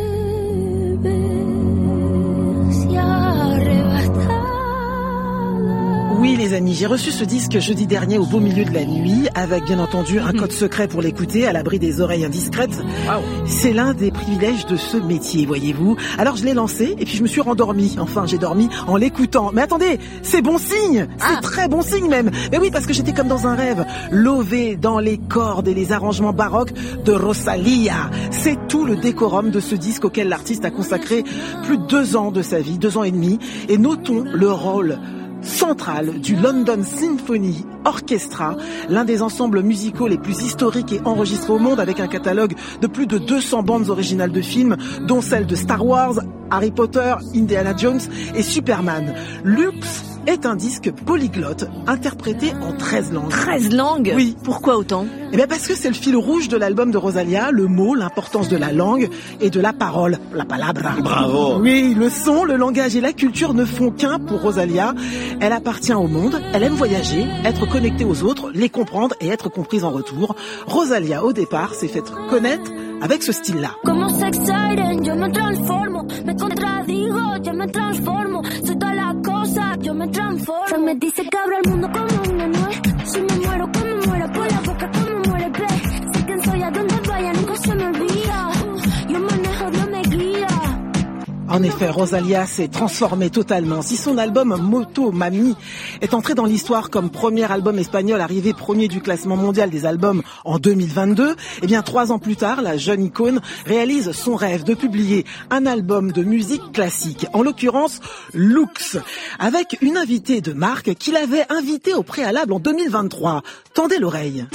se arrebatada. Oui les amis, j'ai reçu ce disque jeudi dernier au beau milieu de la nuit, avec bien entendu un code secret pour l'écouter, à l'abri des oreilles indiscrètes. Wow. C'est l'un des privilèges de ce métier, voyez-vous. Alors je l'ai lancé et puis je me suis rendormi. Enfin, j'ai dormi en l'écoutant. Mais attendez, c'est bon signe. C'est très bon signe même. Mais oui, parce que j'étais comme dans un rêve, lové dans les cordes et les arrangements baroques de Rosalia. C'est tout le décorum de ce disque auquel l'artiste a consacré plus de 2 ans de sa vie, 2 ans et demi. Et notons le rôle central du London Symphony Orchestra, l'un des ensembles musicaux les plus historiques et enregistrés au monde, avec un catalogue de plus de 200 bandes originales de films, dont celles de Star Wars, Harry Potter, Indiana Jones et Superman. Luxe est un disque polyglotte, interprété en 13 langues. 13 langues? Oui. Pourquoi autant? Eh bien parce que c'est le fil rouge de l'album de Rosalia, le mot, l'importance de la langue et de la parole, la palabra. Bravo. Oui, le son, le langage et la culture ne font qu'un pour Rosalia. Elle appartient au monde, elle aime voyager, être connectée aux autres, les comprendre et être comprise en retour. Rosalia, au départ, s'est fait connaître avec ce style-là. Como sex siren, yo me transformo, me contradigo, yo me transformo, soy toda la cosa, yo me transformo. Se me dice que abro el mundo como un manual, si me muero como muero, por la boca como muere, ve, sé quién soy, a donde vaya, nunca se me olvida, yo manejo, Dios me guía. En effet, Rosalia s'est transformée totalement. Si son album Moto Mami est entré dans l'histoire comme premier album espagnol arrivé premier du classement mondial des albums en 2022, eh bien 3 ans plus tard, la jeune icône réalise son rêve de publier un album de musique classique, en l'occurrence Luxe, avec une invitée de marque qu'il avait invitée au préalable en 2023. Tendez l'oreille.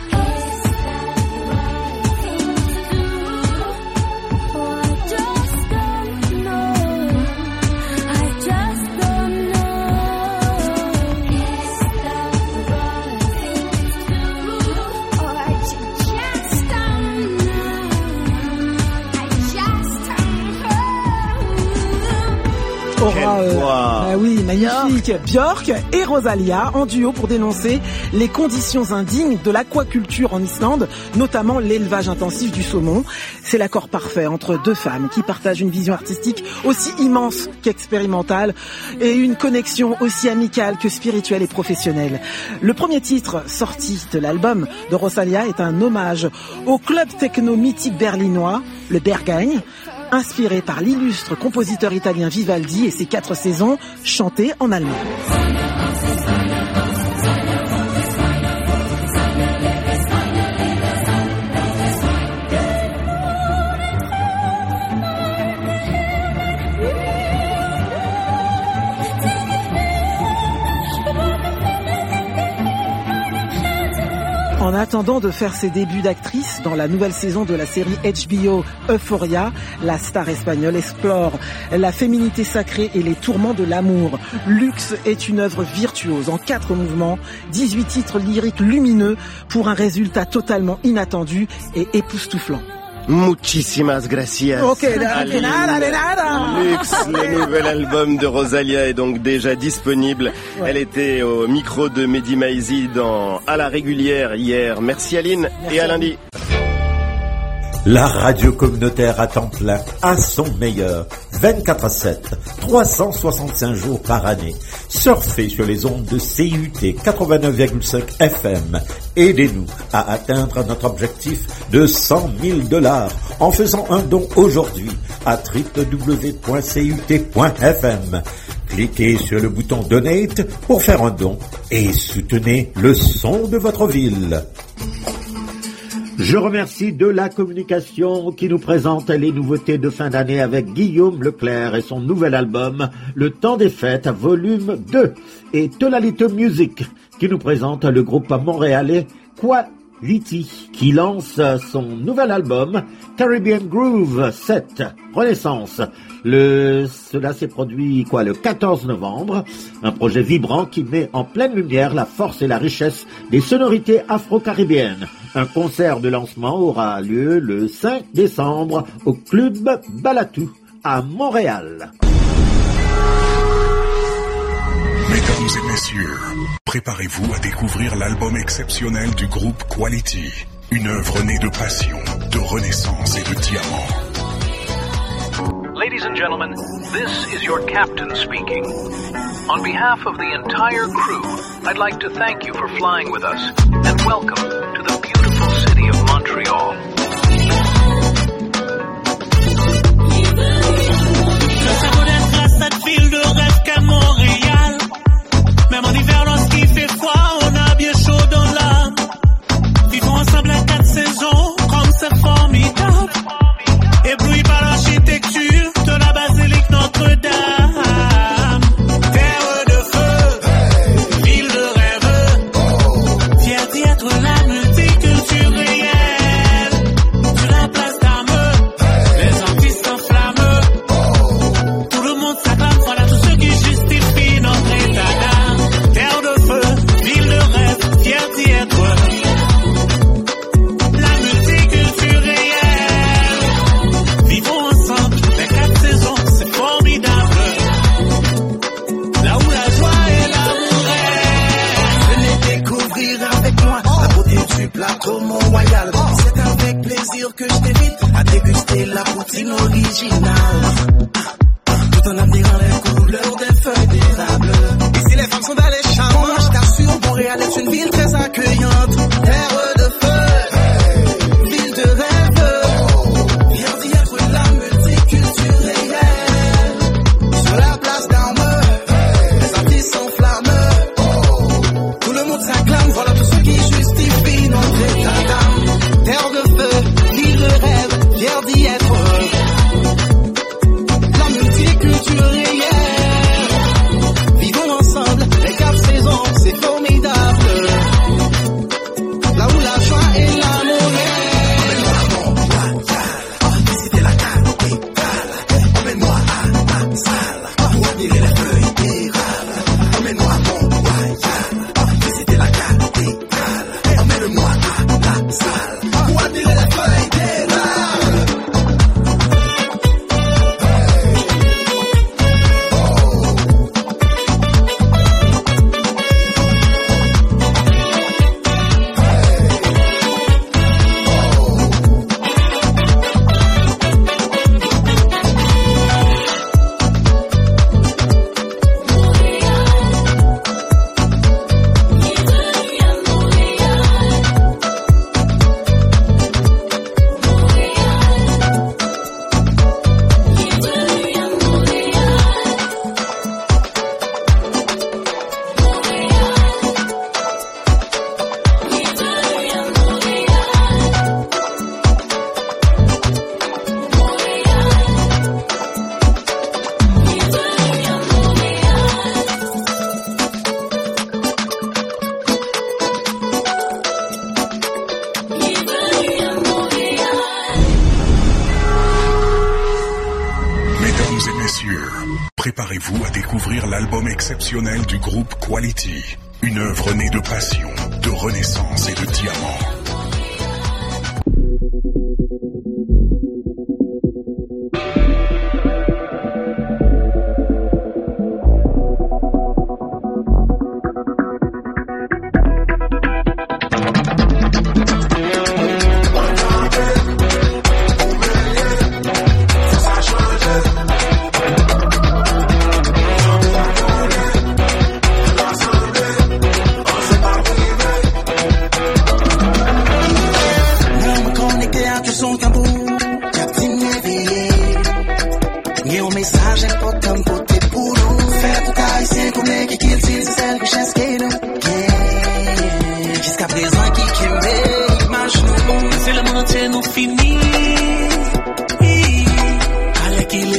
Bah oui, magnifique. Björk et Rosalia en duo pour dénoncer les conditions indignes de l'aquaculture en Islande, notamment l'élevage intensif du saumon. C'est l'accord parfait entre 2 femmes qui partagent une vision artistique aussi immense qu'expérimentale et une connexion aussi amicale que spirituelle et professionnelle. Le premier titre sorti de l'album de Rosalia est un hommage au club techno mythique berlinois, le Berghain, inspiré par l'illustre compositeur italien Vivaldi et ses 4 saisons chantées en allemand. En attendant de faire ses débuts d'actrice dans la nouvelle saison de la série HBO Euphoria, la star espagnole explore la féminité sacrée et les tourments de l'amour. Luxe est une œuvre virtuose en 4 mouvements, 18 titres lyriques lumineux pour un résultat totalement inattendu et époustouflant. Muchísimas gracias. Ok, de nada. Luxe, le nouvel album de Rosalia est donc déjà disponible. Ouais. Elle était au micro de Mehdi Maizi dans À la régulière hier. Merci Aline. Merci et à lundi. La radio communautaire à temps plein, à son meilleur, 24/7, 365 jours par année. Surfez sur les ondes de CUT 89,5 FM. Aidez-nous à atteindre notre objectif de $100,000 en faisant un don aujourd'hui à www.cut.fm. Cliquez sur le bouton Donate pour faire un don et soutenez le son de votre ville. Je remercie de la communication qui nous présente les nouveautés de fin d'année avec Guillaume Leclerc et son nouvel album Le Temps des Fêtes, volume 2, et Tonalito Music qui nous présente le groupe montréalais Quality qui lance son nouvel album Caribbean Groove 7 Renaissance. Cela s'est produit le 14 novembre, un projet vibrant qui met en pleine lumière la force et la richesse des sonorités afro-caribéennes. Un concert de lancement aura lieu le 5 décembre au Club Balatou à Montréal. Mesdames et messieurs, préparez-vous à découvrir l'album exceptionnel du groupe Quality, une œuvre née de passion, de renaissance et de diamant. Ladies and gentlemen, this is your captain speaking. On behalf of the entire crew, I'd like to thank you for flying with us and welcome to the beautiful city of Montreal. Le cerveau d'être à cette ville de rêve qu'est Montréal. Même en hiver lorsqu'il fait froid, on a bien chaud dans l'âme. Vivons ensemble à 4 saisons, comme c'est formidable. Ébloui par l'architecture de la basilique Notre-Dame. Terre de feu, ville de rêve, fier d'y être la multiculturelle. Sur la place d'Armes, les artistes s'enflamment. Tout le monde s'acclame, voilà tout ce qui justifie notre état d'âme. Terre de feu, ville de rêve, fier d'y être la multiculturelle. Vivons ensemble, les 4 saisons, c'est formidable. Là où la joie et l'amour est. Venez découvrir avec moi la beauté du plateau Mont-Royal. C'est avec plaisir que je t'invite à déguster la poutine originale. Tout en admirant les couleurs des feuilles d'érable. Ici les femmes sont alléchantes. Moi je t'assure, Montréal est une ville très accueillante. Terre de feu, ville de rêve. Viens d'y être la multiculturelle. Sur la place d'Armes, les artistes s'enflamment. Tout le monde s'acclame, voilà tout ce qui justifie notre état d'âme. Terre de feu, ville de rêve, fier d'y être. La multiculturelle. Vivons ensemble, les 4 saisons, c'est formidable. Là où la joie et l'amour est. Visitez la capitale. Emmène-moi à la salle pour admirer les feuilles d'érable. Emmène-moi à Mont-Royal. Visitez la capitale. Emmène-moi à la salle pour admirer les feuilles d'érable. Préparez-vous à découvrir l'album exceptionnel du groupe Quality, une œuvre née de passion, de renaissance et de diamant. Son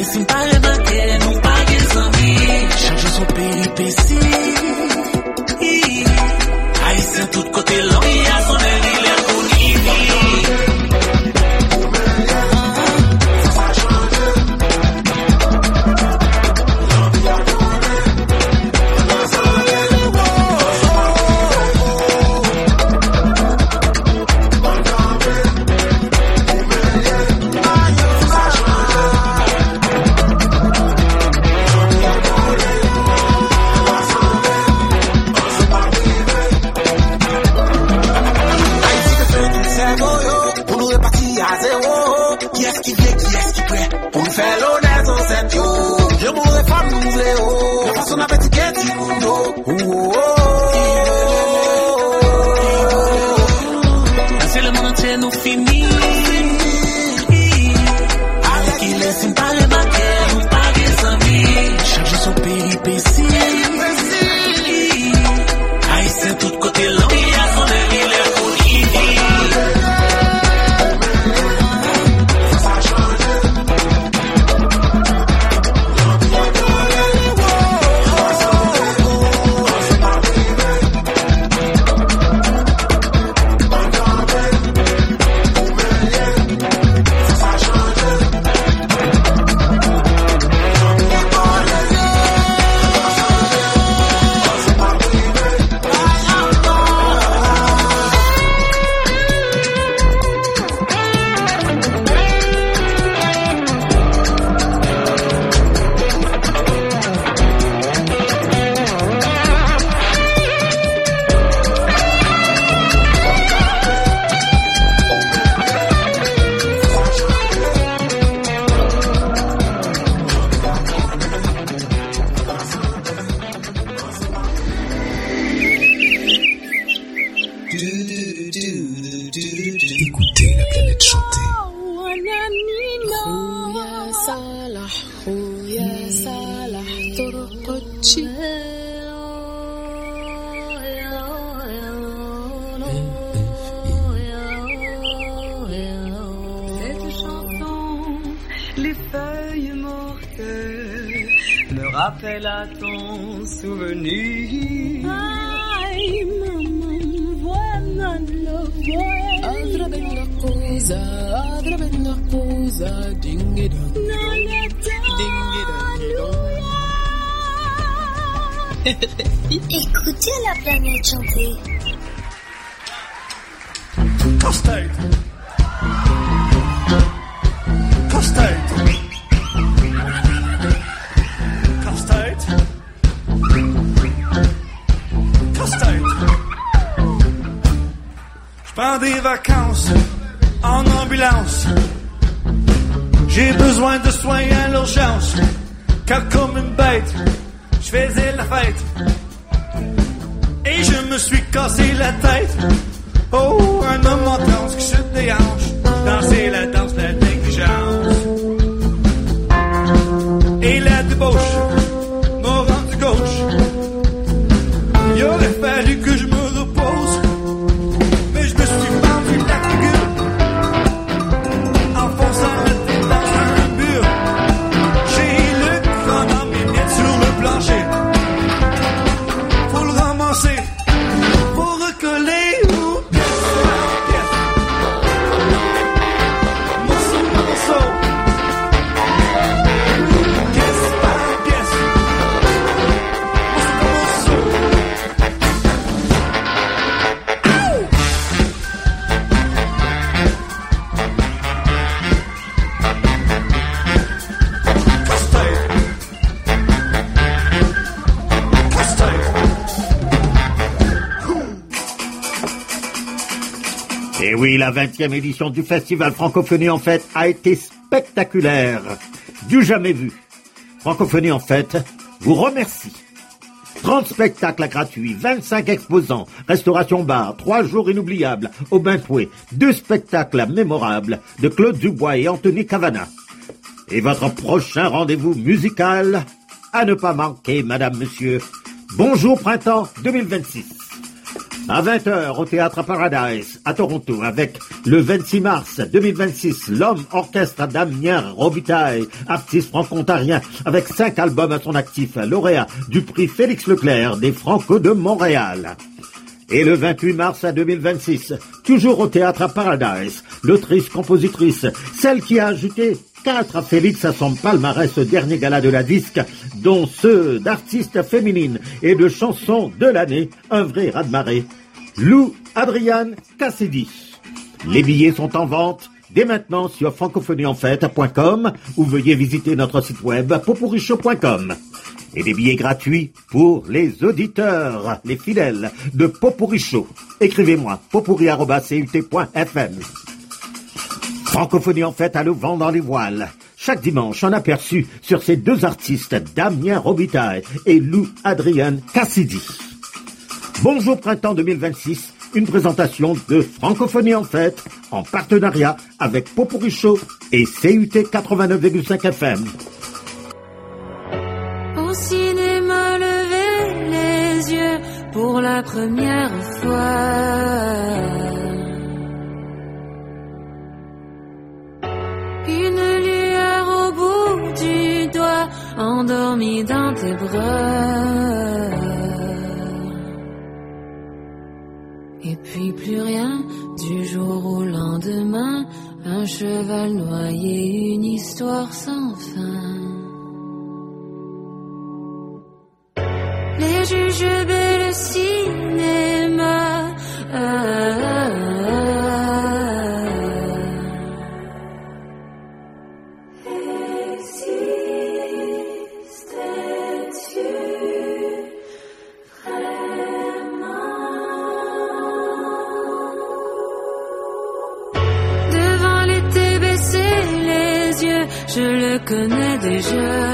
laisse pas remarquer, nous pas des amis. Changer son péripétie. Haïtien tout côté long, il a son aile, il est connu. C'est le monde entier nous finit. Avec qui laisse pas remarquer, nous pas des amis. Changer son péripétie. Haïtien tout côté long, il a son aile, il est connu. Écoutez la planète chanter. Cette chanson, les feuilles mortes me rappellent à ton souvenir. Ay, maman, voilà le voile. Adra bella cosa, ding-it-dong. Écoutez la planète chanter. Custard. Je prends des vacances en ambulance. J'ai besoin de soins à l'urgence. Car comme une bête, je faisais la fête. Et je me suis cassé la tête. Oh, un homme en transe qui se déhanche. Danser la danse de la négligence. Et la débauche m'a rendu gauche. Il aurait fallu que je me repose. Mais je me suis pendu la figure en fonçant la tête dans un mur. J'ai le crâne dans mes miettes sur le plancher. Faut le ramasser, faut recoller ou pièce. Morceau par morceau. Pièce par pièce. Morceau par morceau. Et oui, la 20e édition du Festival Francophonie en Fête a été spectaculaire. Du jamais vu. Francophonie en Fête vous remercie. 30 spectacles gratuits, 25 exposants, restauration bar, 3 jours inoubliables au Bain-Fouet, 2 spectacles mémorables de Claude Dubois et Anthony Cavana. Et votre prochain rendez-vous musical à ne pas manquer, madame, monsieur. Bonjour Printemps 2026. À 20h au Théâtre Paradise à Toronto avec le 26 mars 2026 l'homme orchestre Damien Robitaille, artiste franco-ontarien avec 5 albums à son actif, lauréat du prix Félix Leclerc des Franco de Montréal. Et le 28 mars 2026, toujours au Théâtre Paradise, l'autrice-compositrice, celle qui a ajouté 4 Félix à son palmarès dernier gala de la disque, dont ceux d'artistes féminines et de chansons de l'année, un vrai raz-de-marée, Lou Adrienne Cassidy. Les billets sont en vente dès maintenant sur francophonieenfête.com ou veuillez visiter notre site web popurrichaud.com. Et des billets gratuits pour les auditeurs, les fidèles de Popurri Show. Écrivez-moi popurri@cut.fm. Francophonie en fête à le vent dans les voiles. Chaque dimanche, un aperçu sur ces 2 artistes, Damien Robitaille et Lou Adrienne Cassidy. Bonjour Printemps 2026, une présentation de Francophonie en fête en partenariat avec Popurri Show et CUT 89,5 FM. Au cinéma, levez les yeux pour la première fois. Une lueur au bout du doigt, endormie dans tes bras. Et puis plus rien, du jour au lendemain, un cheval noyé, une histoire sans fin. Les jujubes et le cinéma. Devant l'été, baisser les yeux, je le connais déjà.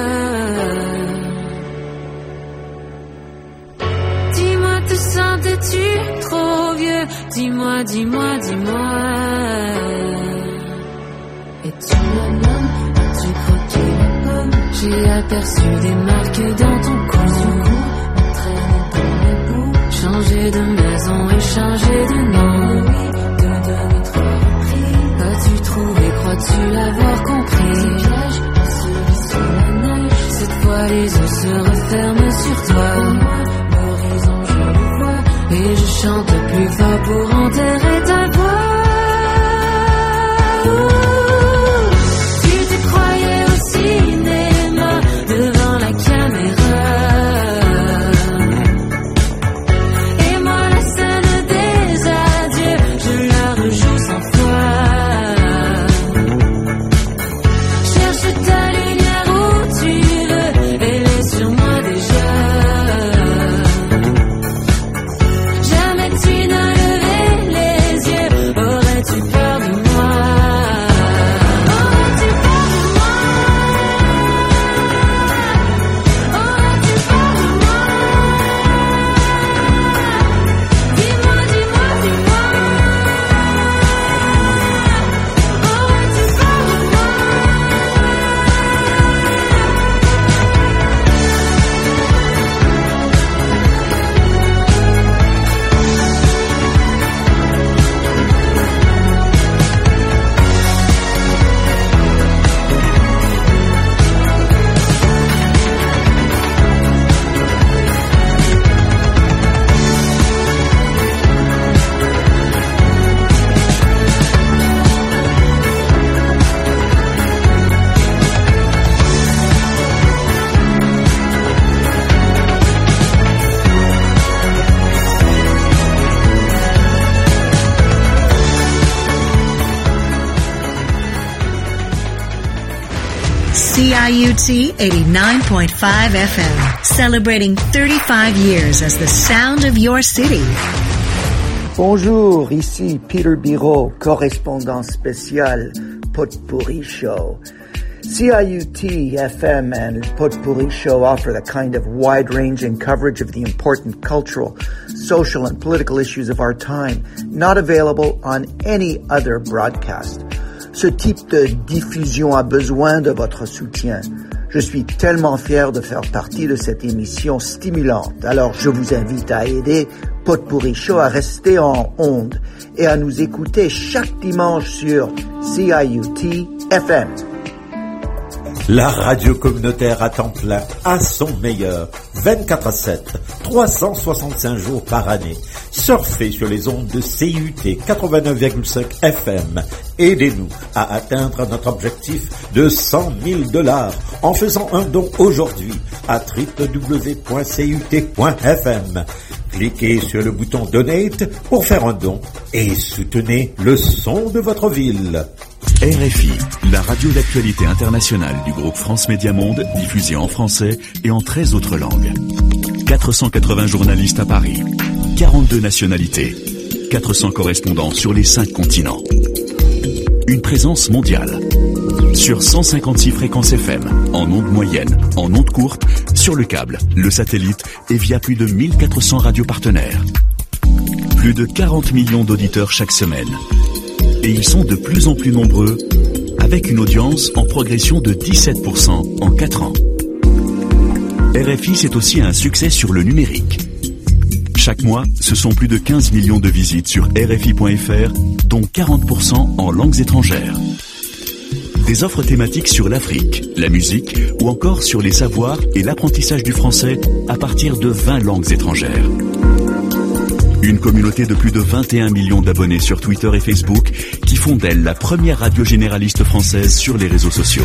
Te sentais-tu trop vieux? Dis-moi, dis-moi, dis-moi. Es-tu un homme? As-tu croqué la pomme? J'ai aperçu des marques dans ton cou. Entraîné dans les bouts. Changer de maison et changer de nom. Oui, 2 demi-3 repris. As-tu trouvé? Crois-tu l'avoir compris? Piège, enseveli sous la neige. Cette fois les eaux se referment sur toi. Et je chante plus fort pour enterrer ta voix. Tu te croyais au cinéma devant la caméra. Et moi la scène des adieux, je la rejoue sans foi. Cherche ta lumière où tu veux, elle est sur moi déjà. CIUT 89.5 FM, celebrating 35 years as the sound of your city. Bonjour, ici Peter Biro, correspondant spécial Potpourri Show. CIUT FM and Potpourri Show offer the kind of wide-ranging coverage of the important cultural, social, and political issues of our time, not available on any other broadcast. Ce type de diffusion a besoin de votre soutien. Je suis tellement fier de faire partie de cette émission stimulante. Alors je vous invite à aider Potpourri Show à rester en ondes et à nous écouter chaque dimanche sur CIUT FM. La radio communautaire à temps plein, à son meilleur, 24/7, 365 jours par année. Surfez sur les ondes de CIUT 89,5 FM. Aidez-nous à atteindre notre objectif de $100,000 en faisant un don aujourd'hui à www.cut.fm. Cliquez sur le bouton Donate pour faire un don et soutenez le son de votre ville. RFI, la radio d'actualité internationale du groupe France Média Monde, diffusée en français et en 13 autres langues. 480 journalistes à Paris, 42 nationalités, 400 correspondants sur les 5 continents. Une présence mondiale. Sur 156 fréquences FM, en ondes moyennes, en ondes courtes, sur le câble, le satellite et via plus de 1400 radios partenaires. Plus de 40 millions d'auditeurs chaque semaine. Et ils sont de plus en plus nombreux, avec une audience en progression de 17% en 4 ans. RFI, c'est aussi un succès sur le numérique. Chaque mois, ce sont plus de 15 millions de visites sur RFI.fr, dont 40% en langues étrangères. Des offres thématiques sur l'Afrique, la musique ou encore sur les savoirs et l'apprentissage du français à partir de 20 langues étrangères. Une communauté de plus de 21 millions d'abonnés sur Twitter et Facebook qui font d'elle la première radio généraliste française sur les réseaux sociaux.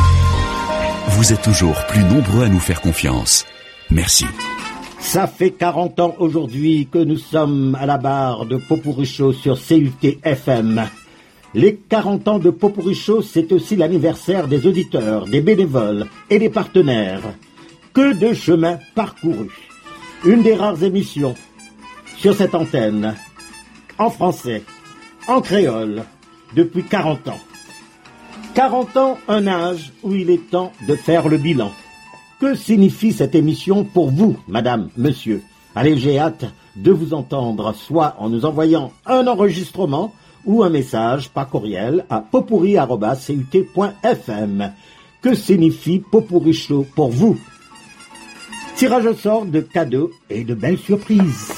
Vous êtes toujours plus nombreux à nous faire confiance. Merci. Ça fait 40 ans aujourd'hui que nous sommes à la barre de Potpourri Show sur CUT FM. Les 40 ans de Potpourri Show, c'est aussi l'anniversaire des auditeurs, des bénévoles et des partenaires. Que de chemin parcouru. Une des rares émissions sur cette antenne, en français, en créole, depuis 40 ans. 40 ans, un âge où il est temps de faire le bilan. Que signifie cette émission pour vous, madame, monsieur? Allez, j'ai hâte de vous entendre, soit en nous envoyant un enregistrement ou un message par courriel à potpourri@cut.fm. Que signifie Potpourri Show pour vous? Tirage au sort de cadeaux et de belles surprises.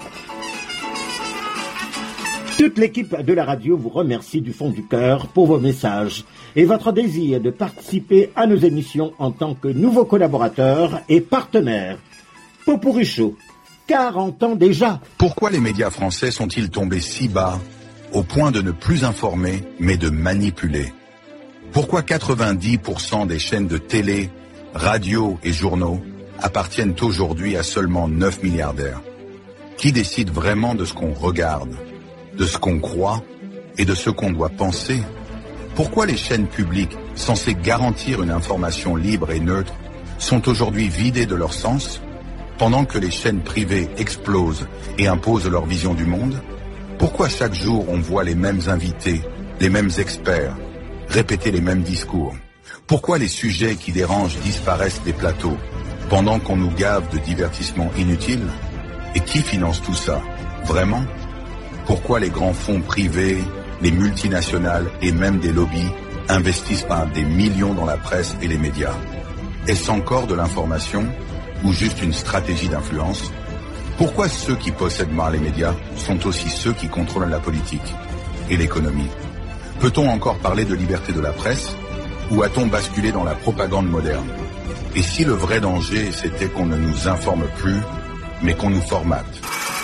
Toute l'équipe de la radio vous remercie du fond du cœur pour vos messages et votre désir de participer à nos émissions en tant que nouveaux collaborateurs et partenaires. Potpourri Show, 40 ans déjà. Pourquoi les médias français sont-ils tombés si bas au point de ne plus informer mais de manipuler? Pourquoi 90% des chaînes de télé, radio et journaux appartiennent aujourd'hui à seulement 9 milliardaires? Qui décide vraiment de ce qu'on regarde, de ce qu'on croit et de ce qu'on doit penser? Pourquoi les chaînes publiques, censées garantir une information libre et neutre, sont aujourd'hui vidées de leur sens, pendant que les chaînes privées explosent et imposent leur vision du monde? Pourquoi chaque jour on voit les mêmes invités, les mêmes experts, répéter les mêmes discours? Pourquoi les sujets qui dérangent disparaissent des plateaux, pendant qu'on nous gave de divertissements inutiles? Et qui finance tout ça, vraiment? Pourquoi les grands fonds privés, les multinationales et même des lobbies investissent par des millions dans la presse et les médias? Est-ce encore de l'information ou juste une stratégie d'influence? Pourquoi ceux qui possèdent mal les médias sont aussi ceux qui contrôlent la politique et l'économie? Peut-on encore parler de liberté de la presse ou a-t-on basculé dans la propagande moderne? Et si le vrai danger c'était qu'on ne nous informe plus mais qu'on nous formate?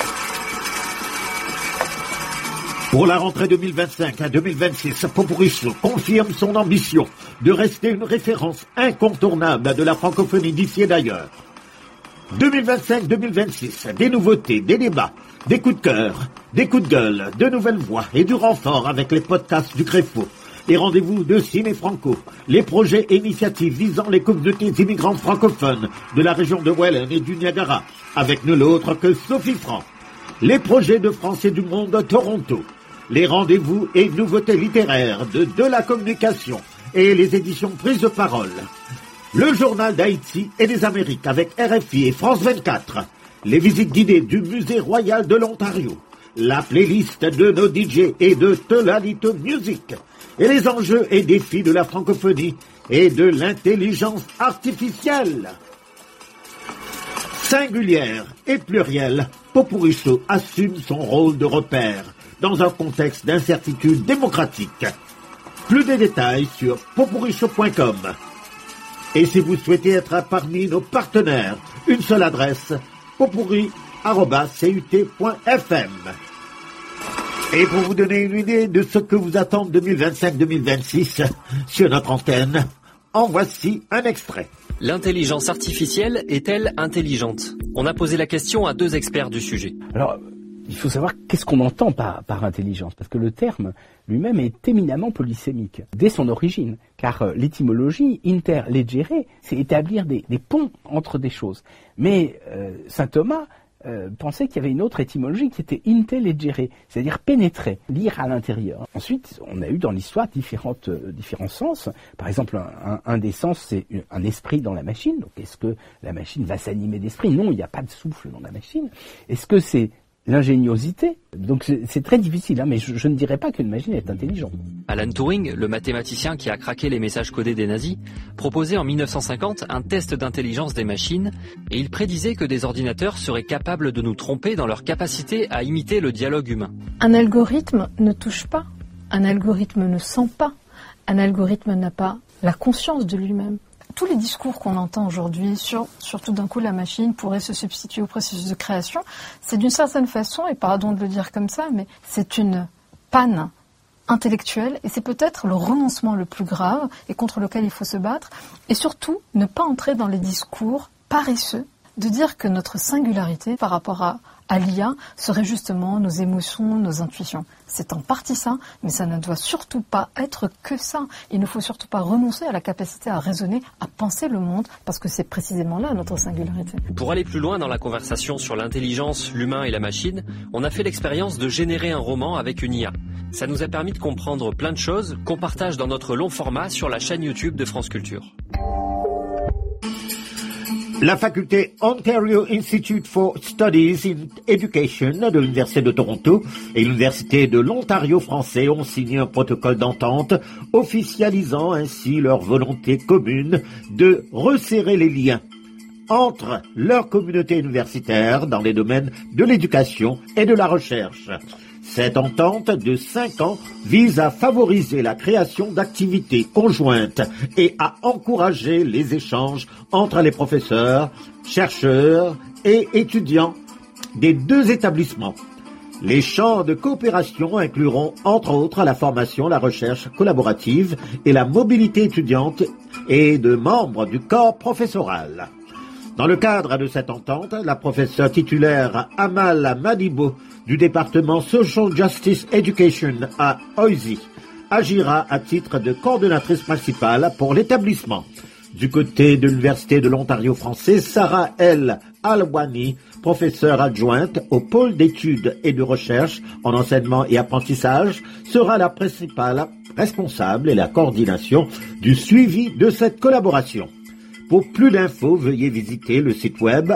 Pour la rentrée 2025 à 2026, Potpourri Show confirme son ambition de rester une référence incontournable de la francophonie d'ici et d'ailleurs. 2025-2026, des nouveautés, des débats, des coups de cœur, des coups de gueule, de nouvelles voix et du renfort avec les podcasts du Créfo, les rendez-vous de Ciné Franco, les projets et initiatives visant les communautés immigrantes francophones de la région de Welland et du Niagara, avec nul autre que Sophie Franc, les projets de Français du Monde à Toronto, les rendez-vous et nouveautés littéraires de la communication et les éditions prises de parole. Le journal d'Haïti et des Amériques avec RFI et France 24. Les visites guidées du Musée Royal de l'Ontario. La playlist de nos DJ et de Tolalito Music. Et les enjeux et défis de la francophonie et de l'intelligence artificielle. Singulière et plurielle, Popuricho assume son rôle de repère dans un contexte d'incertitude démocratique. Plus de détails sur popuricho.com. Et si vous souhaitez être parmi nos partenaires, une seule adresse, popuri@cut.fm. Et pour vous donner une idée de ce que vous attend 2025-2026 sur notre antenne, en voici un extrait. L'intelligence artificielle est-elle intelligente? On a posé la question à 2 experts du sujet. Alors, il faut savoir qu'est-ce qu'on entend par intelligence, parce que le terme lui-même est éminemment polysémique, dès son origine, car l'étymologie interlegere, c'est établir des ponts entre des choses. Mais saint Thomas pensait qu'il y avait une autre étymologie qui était intellegere, c'est-à-dire pénétrer, lire à l'intérieur. Ensuite, on a eu dans l'histoire différents sens. Par exemple, un des sens, c'est un esprit dans la machine. Donc, est-ce que la machine va s'animer d'esprit? Non, il n'y a pas de souffle dans la machine. Est-ce que c'est l'ingéniosité? Donc c'est très difficile, mais je ne dirais pas qu'une machine est intelligente. Alan Turing, le mathématicien qui a craqué les messages codés des nazis, proposait en 1950 un test d'intelligence des machines et il prédisait que des ordinateurs seraient capables de nous tromper dans leur capacité à imiter le dialogue humain. Un algorithme ne touche pas, un algorithme ne sent pas, un algorithme n'a pas la conscience de lui-même. Tous les discours qu'on entend aujourd'hui sur tout d'un coup la machine pourrait se substituer au processus de création, c'est d'une certaine façon, et pardon de le dire comme ça, mais c'est une panne intellectuelle et c'est peut-être le renoncement le plus grave et contre lequel il faut se battre. Et surtout, ne pas entrer dans les discours paresseux de dire que notre singularité par rapport à l'IA serait justement nos émotions, nos intuitions. C'est en partie ça, mais ça ne doit surtout pas être que ça. Il ne faut surtout pas renoncer à la capacité à raisonner, à penser le monde, parce que c'est précisément là notre singularité. Pour aller plus loin dans la conversation sur l'intelligence, l'humain et la machine, on a fait l'expérience de générer un roman avec une IA. Ça nous a permis de comprendre plein de choses qu'on partage dans notre long format sur la chaîne YouTube de France Culture. La faculté Ontario Institute for Studies in Education de l'Université de Toronto et l'Université de l'Ontario français ont signé un protocole d'entente officialisant ainsi leur volonté commune de resserrer les liens entre leur communauté universitaire dans les domaines de l'éducation et de la recherche. Cette entente de 5 ans vise à favoriser la création d'activités conjointes et à encourager les échanges entre les professeurs, chercheurs et étudiants des 2 établissements. Les champs de coopération incluront entre autres la formation, la recherche collaborative et la mobilité étudiante et de membres du corps professoral. Dans le cadre de cette entente, la professeure titulaire Amal Madibo du département Social Justice Education à Oisy agira à titre de coordonnatrice principale pour l'établissement. Du côté de l'Université de l'Ontario français, Sarah L. Alwani, professeure adjointe au pôle d'études et de recherche en enseignement et apprentissage, sera la principale responsable et la coordination du suivi de cette collaboration. Pour plus d'infos, veuillez visiter le site web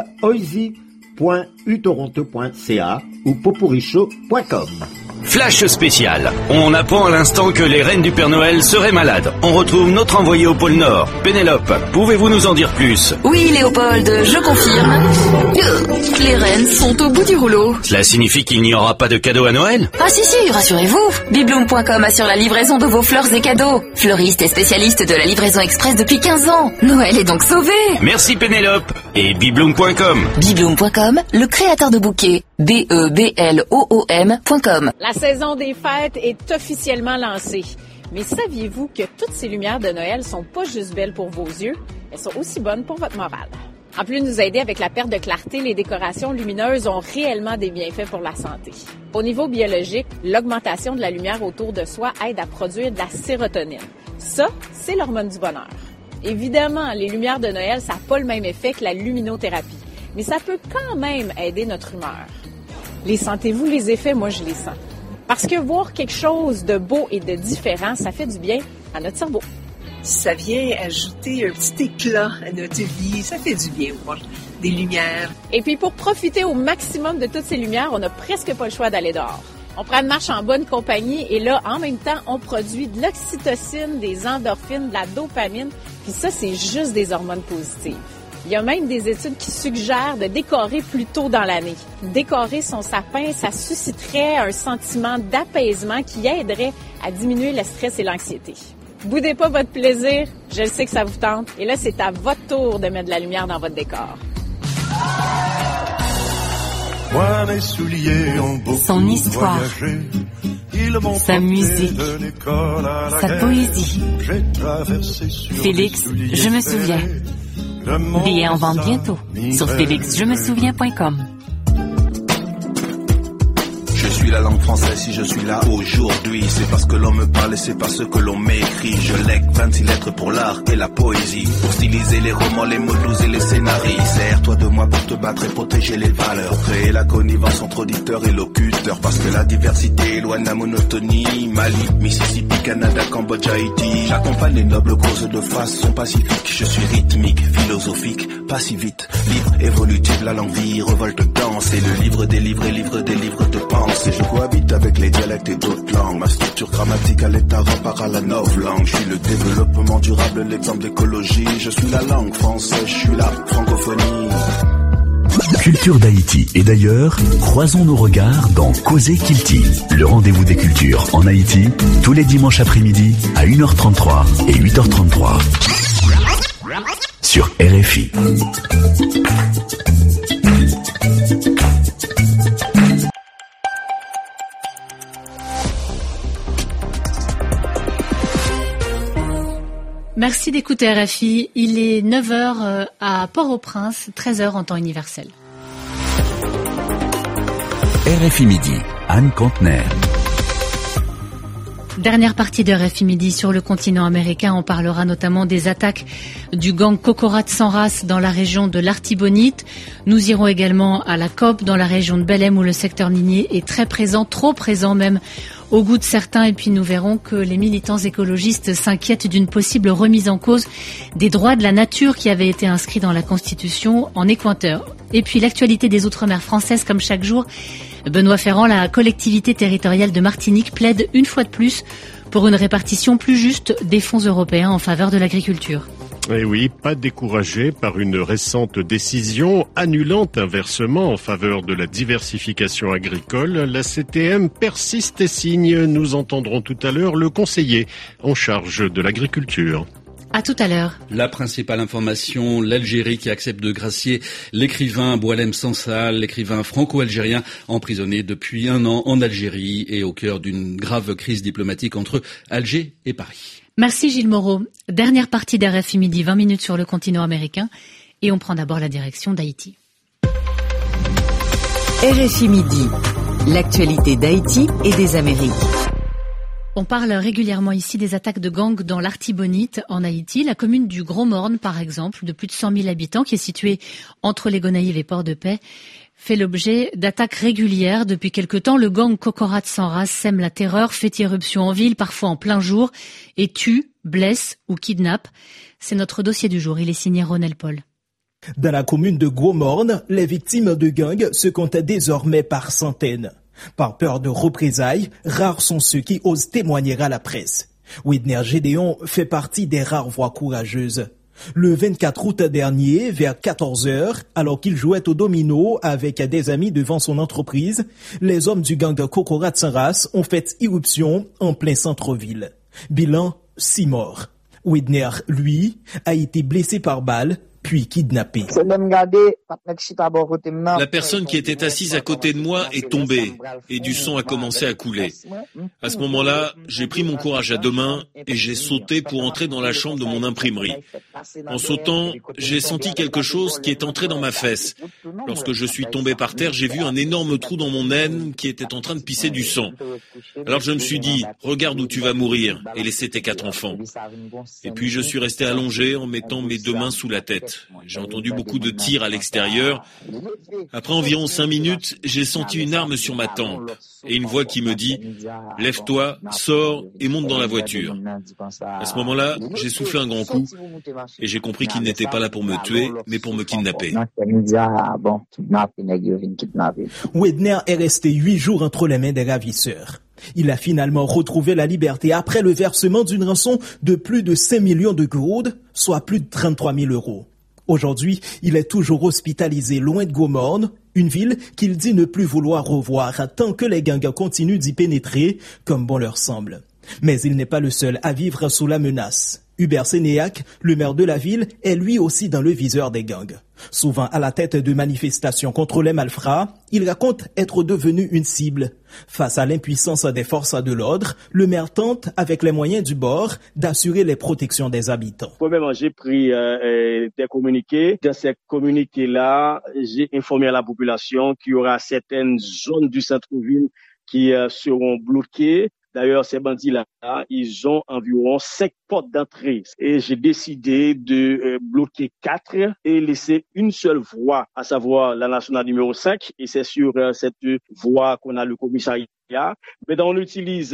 oisy.utoronto.ca ou popuricho.com. Flash spécial. On apprend à l'instant que les reines du Père Noël seraient malades. On retrouve notre envoyé au pôle Nord, Pénélope. Pouvez-vous nous en dire plus? Oui, Léopold, je confirme. Les reines sont au bout du rouleau. Cela signifie qu'il n'y aura pas de cadeaux à Noël? Ah si, rassurez-vous. Bibloom.com assure la livraison de vos fleurs et cadeaux. Fleuriste et spécialiste de la livraison express depuis 15 ans. Noël est donc sauvé. Merci Pénélope. Et Bibloom.com. Bibloom.com, le créateur de bouquets. BEBLOOM.com. La saison des fêtes est officiellement lancée. Mais saviez-vous que toutes ces lumières de Noël sont pas juste belles pour vos yeux, elles sont aussi bonnes pour votre morale. En plus de nous aider avec la perte de clarté, les décorations lumineuses ont réellement des bienfaits pour la santé. Au niveau biologique, l'augmentation de la lumière autour de soi aide à produire de la sérotonine. Ça, c'est l'hormone du bonheur. Évidemment, les lumières de Noël, ça n'a pas le même effet que la luminothérapie, mais ça peut quand même aider notre humeur. Les sentez-vous, les effets? Moi, je les sens. Parce que voir quelque chose de beau et de différent, ça fait du bien à notre cerveau. Ça vient ajouter un petit éclat à notre vie. Ça fait du bien, voir des lumières. Et puis, pour profiter au maximum de toutes ces lumières, on n'a presque pas le choix d'aller dehors. On prend une marche en bonne compagnie et là, en même temps, on produit de l'oxytocine, des endorphines, de la dopamine. Puis ça, c'est juste des hormones positives. Il y a même des études qui suggèrent de décorer plus tôt dans l'année. Décorer son sapin, ça susciterait un sentiment d'apaisement qui aiderait à diminuer le stress et l'anxiété. Boudez pas votre plaisir, je sais que ça vous tente. Et là, c'est à votre tour de mettre de la lumière dans votre décor. Moi, mes souliers ont beaucoup son histoire, sa musique, sa poésie. Félix, je me souviens. Billets en vente bientôt sur félixjemesouviens.com. Je suis la langue française si je suis là aujourd'hui. C'est parce que l'on me parle et c'est parce que l'on m'écrit. Je lègue 26 lettres pour l'art et la poésie, pour styliser les romans, les mots doux et les scénarios. Sers-toi de moi pour te battre et protéger les valeurs, créer la connivence entre auditeurs et locuteurs. Parce que la diversité éloigne la monotonie. Mali, Mississippi, Canada, Cambodge, Haïti. J'accompagne les nobles causes de façon pacifique. Je suis rythmique, philosophique, pas si vite. Libre, évolutif, la langue vit, revolte, danse. Et le livre des livres et livre des livres de pensée. Je cohabite avec les dialectes et d'autres langues. Ma structure grammaticale est à repart à la novlangue. Je suis le développement durable, l'exemple d'écologie. Je suis la langue française, je suis la francophonie. Culture d'Haïti et d'ailleurs, croisons nos regards dans Causer Kilti, le rendez-vous des cultures en Haïti, tous les dimanches après-midi à 1h33 et 8h33 sur RFI. Merci d'écouter RFI. Il est 9h à Port-au-Prince, 13h en temps universel. RFI Midi, Anne Contener. Dernière partie de RFI Midi sur le continent américain. On parlera notamment des attaques du gang Kokorat sans race dans la région de l'Artibonite. Nous irons également à la COP dans la région de Belém où le secteur minier est très présent, trop présent même au goût de certains. Et puis nous verrons que les militants écologistes s'inquiètent d'une possible remise en cause des droits de la nature qui avaient été inscrits dans la Constitution en Équateur. Et puis l'actualité des Outre-mer françaises comme chaque jour. Benoît Ferrand, la collectivité territoriale de Martinique plaide une fois de plus pour une répartition plus juste des fonds européens en faveur de l'agriculture. Eh oui, pas découragé par une récente décision annulant un versement en faveur de la diversification agricole. La CTM persiste et signe. Nous entendrons tout à l'heure le conseiller en charge de l'agriculture. À tout à l'heure. La principale information, l'Algérie qui accepte de gracier l'écrivain Boualem Sansal, l'écrivain franco-algérien emprisonné depuis 1 an en Algérie et au cœur d'une grave crise diplomatique entre Alger et Paris. Merci Gilles Moreau. Dernière partie d'RFI Midi, 20 minutes sur le continent américain. Et on prend d'abord la direction d'Haïti. RFI Midi, l'actualité d'Haïti et des Amériques. On parle régulièrement ici des attaques de gangs dans l'Artibonite en Haïti. La commune du Gros-Morne, par exemple, de plus de 100 000 habitants, qui est située entre les Gonaïves et Port-de-Paix, fait l'objet d'attaques régulières. Depuis quelque temps, le gang Kokorat sans race sème la terreur, fait irruption en ville, parfois en plein jour, et tue, blesse ou kidnappe. C'est notre dossier du jour. Il est signé Ronel Paul. Dans la commune de Gros-Morne, les victimes de gangs se comptent désormais par centaines. Par peur de représailles, rares sont ceux qui osent témoigner à la presse. Widner Gédéon fait partie des rares voix courageuses. Le 24 août dernier, vers 14h, alors qu'il jouait au domino avec des amis devant son entreprise, les hommes du gang Kokorat sans race ont fait irruption en plein centre-ville. Bilan, 6 morts. Widner, lui, a été blessé par balle, puis kidnappé. La personne qui était assise à côté de moi est tombée et du sang a commencé à couler. À ce moment-là, j'ai pris mon courage à 2 mains et j'ai sauté pour entrer dans la chambre de mon imprimerie. En sautant, j'ai senti quelque chose qui est entré dans ma fesse. Lorsque je suis tombé par terre, j'ai vu un énorme trou dans mon aine qui était en train de pisser du sang. Alors je me suis dit, regarde où tu vas mourir et laisser tes 4 enfants. Et puis je suis resté allongé en mettant mes 2 mains sous la tête. J'ai entendu beaucoup de tirs à l'extérieur. Après environ 5 minutes, j'ai senti une arme sur ma tempe et une voix qui me dit « Lève-toi, sors et monte dans la voiture ». À ce moment-là, j'ai soufflé un grand coup et j'ai compris qu'il n'était pas là pour me tuer, mais pour me kidnapper. Widner est resté 8 jours entre les mains des ravisseurs. Il a finalement retrouvé la liberté après le versement d'une rançon de plus de 5 millions de gourdes, soit plus de 33 000 euros. Aujourd'hui, il est toujours hospitalisé loin de Gomorne, une ville qu'il dit ne plus vouloir revoir tant que les gangs continuent d'y pénétrer comme bon leur semble. Mais il n'est pas le seul à vivre sous la menace. Hubert Sénéac, le maire de la ville, est lui aussi dans le viseur des gangs. Souvent à la tête de manifestations contre les malfrats, il raconte être devenu une cible. Face à l'impuissance des forces de l'ordre, le maire tente, avec les moyens du bord, d'assurer les protections des habitants. Premièrement, j'ai pris des communiqués. Dans ces communiqués-là, j'ai informé la population qu'il y aura certaines zones du centre-ville qui seront bloquées. D'ailleurs, ces bandits-là, ils ont environ 5 portes d'entrée. Et j'ai décidé de bloquer 4 et laisser une seule voie, à savoir la nationale numéro 5. Et c'est sur cette voie qu'on a le commissariat. Mais on utilise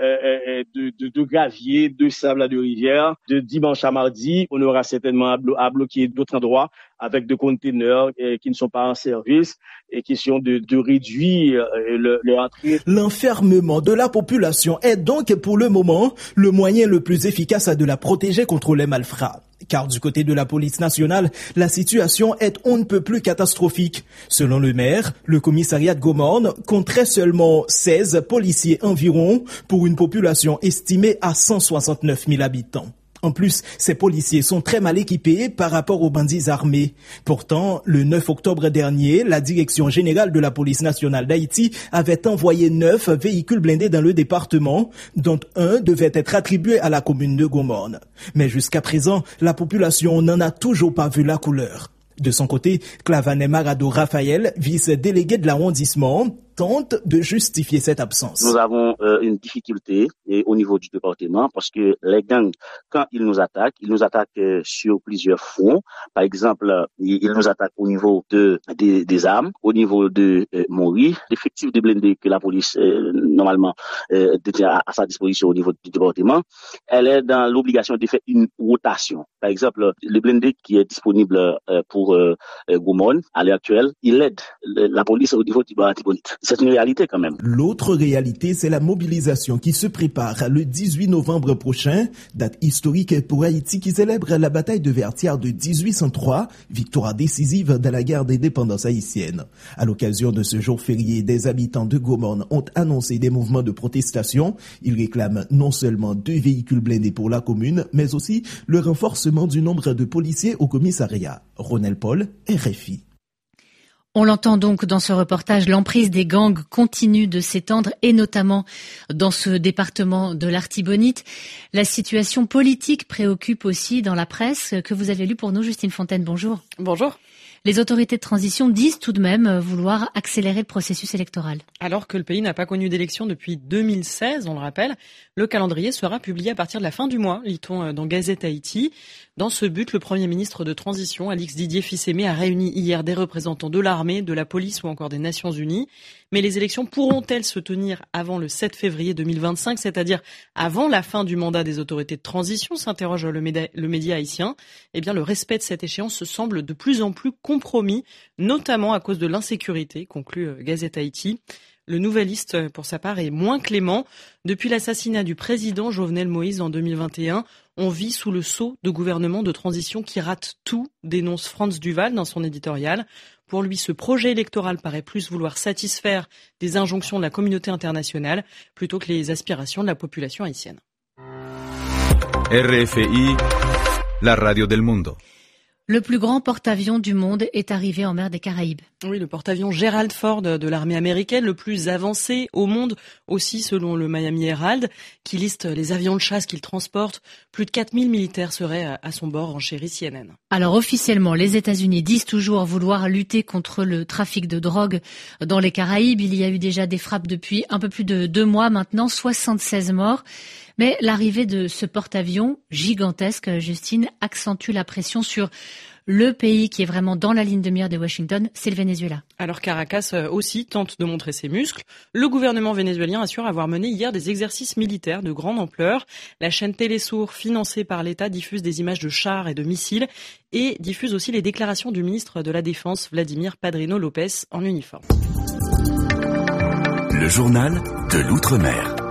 de gravier, de sable de rivière. De dimanche à mardi, on aura certainement à bloquer d'autres endroits avec des conteneurs qui ne sont pas en service et question de réduire leur entrée. L'enfermement de la population est donc pour le moment le moyen le plus efficace de la protéger contre les malfrats. Car du côté de la police nationale, la situation est on ne peut plus catastrophique. Selon le maire, le commissariat de Gomorne compterait seulement 16 policiers environ pour une population estimée à 169 000 habitants. En plus, ces policiers sont très mal équipés par rapport aux bandits armés. Pourtant, le 9 octobre dernier, la Direction générale de la police nationale d'Haïti avait envoyé 9 véhicules blindés dans le département, dont un devait être attribué à la commune de Gomorne. Mais jusqu'à présent, la population n'en a toujours pas vu la couleur. De son côté, Clavanet Marado Raphaël, vice-délégué de l'arrondissement, tente de justifier cette absence. Nous avons une difficulté au niveau du département parce que les gangs, quand ils nous attaquent sur plusieurs fronts. Par exemple, ils nous attaquent au niveau des armes, au niveau de Mori. L'effectif de blindés que la police normalement détient à sa disposition au niveau du département, elle est dans l'obligation de faire une rotation. Par exemple, le blindé qui est disponible pour Gomorne à l'heure actuelle, il aide la police au niveau du Artibonite. C'est une réalité quand même. L'autre réalité, c'est la mobilisation qui se prépare le 18 novembre prochain, date historique pour Haïti qui célèbre la bataille de Vertières de 1803, victoire décisive dans la guerre d'indépendance haïtienne. À l'occasion de ce jour férié, des habitants de Gomorne ont annoncé des mouvements de protestation. Ils réclament non seulement 2 véhicules blindés pour la commune, mais aussi le renforcement du nombre de policiers au commissariat. Ronel Paul, RFI. On l'entend donc dans ce reportage, l'emprise des gangs continue de s'étendre et notamment dans ce département de l'Artibonite. La situation politique préoccupe aussi dans la presse que vous avez lu pour nous, Justine Fontaine. Bonjour. Bonjour. Les autorités de transition disent tout de même vouloir accélérer le processus électoral. Alors que le pays n'a pas connu d'élection depuis 2016, on le rappelle, le calendrier sera publié à partir de la fin du mois, lit-on dans Gazette Haïti. Dans ce but, le Premier ministre de transition, Alix Didier Fils-Aimé, a réuni hier des représentants de l'armée, de la police ou encore des Nations Unies. Mais les élections pourront-elles se tenir avant le 7 février 2025, c'est-à-dire avant la fin du mandat des autorités de transition, s'interroge le média haïtien. Eh bien, le respect de cette échéance semble de plus en plus compromis, notamment à cause de l'insécurité, conclut Gazette Haïti. Le Nouvelliste, pour sa part, est moins clément. Depuis l'assassinat du président Jovenel Moïse en 2021, on vit sous le sceau de gouvernements de transition qui ratent tout, dénonce Franz Duval dans son éditorial. Pour lui, ce projet électoral paraît plus vouloir satisfaire des injonctions de la communauté internationale plutôt que les aspirations de la population haïtienne. RFI, la radio del mundo. Le plus grand porte-avions du monde est arrivé en mer des Caraïbes. Oui, le porte-avions Gerald Ford de l'armée américaine, le plus avancé au monde, aussi selon le Miami Herald, qui liste les avions de chasse qu'il transporte. Plus de 4000 militaires seraient à son bord, renchérit CNN. Alors officiellement, les États-Unis disent toujours vouloir lutter contre le trafic de drogue dans les Caraïbes. Il y a eu déjà des frappes depuis un peu plus de 2 mois maintenant, 76 morts. Mais l'arrivée de ce porte-avions gigantesque, Justine, accentue la pression sur le pays qui est vraiment dans la ligne de mire de Washington, c'est le Venezuela. Alors Caracas aussi tente de montrer ses muscles. Le gouvernement vénézuélien assure avoir mené hier des exercices militaires de grande ampleur. La chaîne Télésur, financée par l'État, diffuse des images de chars et de missiles et diffuse aussi les déclarations du ministre de la Défense, Vladimir Padrino Lopez, en uniforme. Le journal de l'Outre-mer.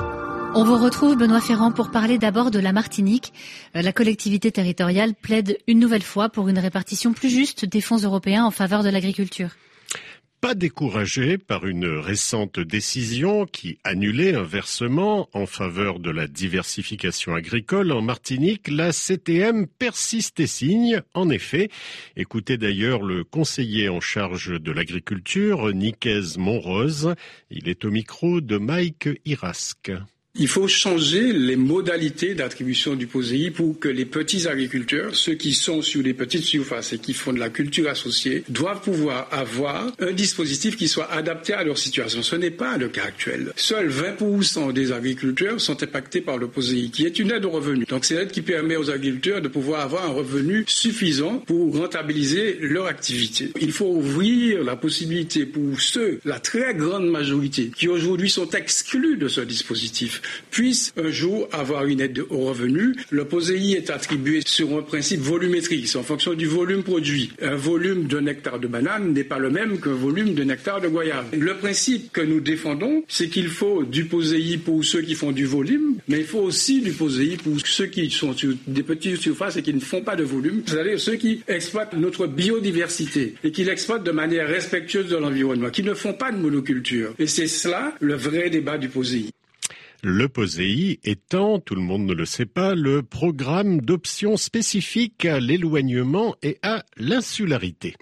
On vous retrouve, Benoît Ferrand, pour parler d'abord de la Martinique. La collectivité territoriale plaide une nouvelle fois pour une répartition plus juste des fonds européens en faveur de l'agriculture. Pas découragé par une récente décision qui annulait un versement en faveur de la diversification agricole en Martinique, la CTM persiste et signe. En effet, écoutez d'ailleurs le conseiller en charge de l'agriculture, Nicaise Monrose. Il est au micro de Mike Irasque. Il faut changer les modalités d'attribution du POSEI pour que les petits agriculteurs, ceux qui sont sur des petites surfaces et qui font de la culture associée, doivent pouvoir avoir un dispositif qui soit adapté à leur situation. Ce n'est pas le cas actuel. Seuls 20% des agriculteurs sont impactés par le POSEI, qui est une aide au revenu. Donc c'est l'aide qui permet aux agriculteurs de pouvoir avoir un revenu suffisant pour rentabiliser leur activité. Il faut ouvrir la possibilité pour ceux, la très grande majorité, qui aujourd'hui sont exclus de ce dispositif, puissent un jour avoir une aide au revenu. Le POSEI est attribué sur un principe volumétrique, c'est en fonction du volume produit. Un volume d'un hectare de banane n'est pas le même qu'un volume d'un hectare de goyave. Le principe que nous défendons, c'est qu'il faut du POSEI pour ceux qui font du volume, mais il faut aussi du POSEI pour ceux qui sont sur des petites surfaces et qui ne font pas de volume, c'est-à-dire ceux qui exploitent notre biodiversité et qui l'exploitent de manière respectueuse de l'environnement, qui ne font pas de monoculture. Et c'est cela le vrai débat du POSEI. Le POSEI étant, tout le monde ne le sait pas, le programme d'options spécifiques à l'éloignement et à l'insularité.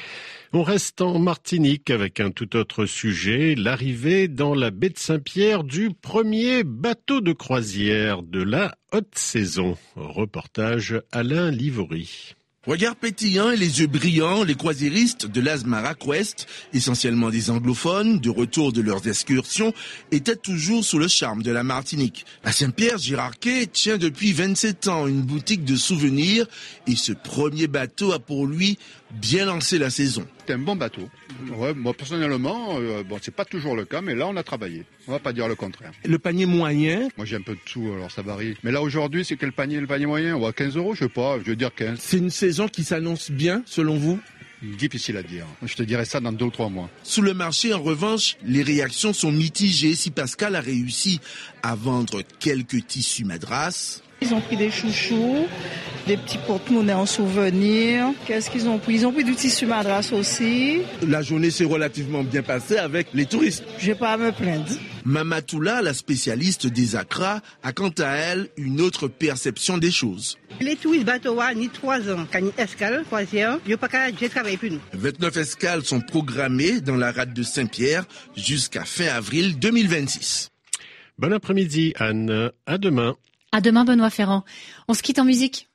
On reste en Martinique avec un tout autre sujet, l'arrivée dans la baie de Saint-Pierre du premier bateau de croisière de la haute saison. Reportage Alain Livory. Regard pétillant et les yeux brillants, les croisiéristes de l'Asmara Quest, essentiellement des anglophones, de retour de leurs excursions, étaient toujours sous le charme de la Martinique. À Saint-Pierre, Gérard Quay tient depuis 27 ans une boutique de souvenirs et ce premier bateau a pour lui bien lancé la saison. C'est un bon bateau. Ouais, moi personnellement, c'est pas toujours le cas, mais là on a travaillé. On va pas dire le contraire. Le panier moyen? Moi j'ai un peu de sous, alors ça varie. Mais là aujourd'hui, c'est quel panier, le panier moyen? 15 €, je sais pas, je veux dire 15. C'est une saison qui s'annonce bien, selon vous? Difficile à dire. Je te dirais ça dans 2 ou 3 mois. Sous le marché, en revanche, les réactions sont mitigées. Si Pascal a réussi à vendre quelques tissus madras, ils ont pris des chouchous, des petits porte-monnaies en souvenir. Qu'est-ce qu'ils ont pris? Ils ont pris du tissu madras aussi. La journée s'est relativement bien passée avec les touristes. Je n'ai pas à me plaindre. Mamatoula, la spécialiste des Accra, a quant à elle une autre perception des choses. Les touristes bateaux ni 3 ans, quand ils escalent, croisière, je pas qu'à travailler plus nous. 29 escales sont programmées dans la rade de Saint-Pierre jusqu'à fin avril 2026. Bon après-midi, Anne. À demain. À demain, Benoît Ferrand. On se quitte en musique.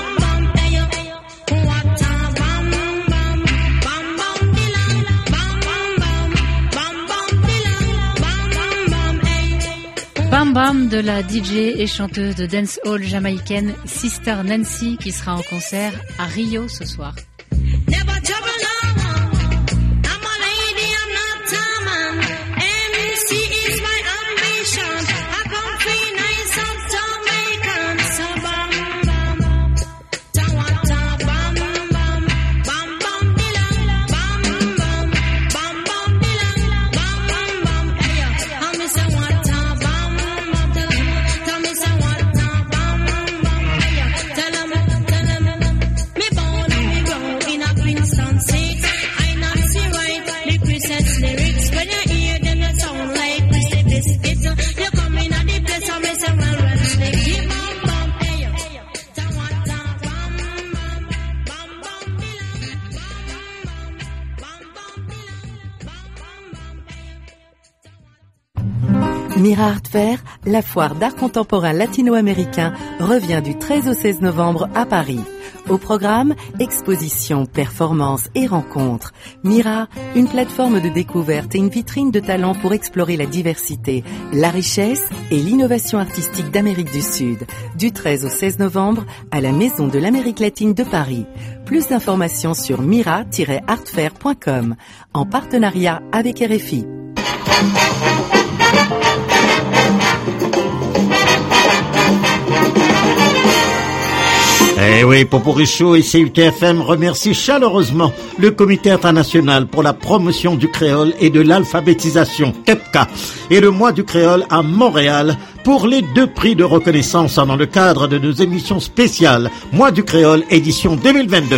Bam Bam de la DJ et chanteuse de dancehall jamaïcaine Sister Nancy qui sera en concert à Rio ce soir. Mira Art Fair, la foire d'art contemporain latino-américain, revient du 13 au 16 novembre à Paris. Au programme, expositions, performances et rencontres. Mira, une plateforme de découverte et une vitrine de talents pour explorer la diversité, la richesse et l'innovation artistique d'Amérique du Sud. Du 13 au 16 novembre à la Maison de l'Amérique latine de Paris. Plus d'informations sur mira-artfair.com en partenariat avec RFI. Eh oui, Poporicho et CUTFM remercient chaleureusement le Comité international pour la promotion du créole et de l'alphabétisation, KEPCA, et le mois du créole à Montréal pour les 2 prix de reconnaissance dans le cadre de nos émissions spéciales Mois du créole édition 2022.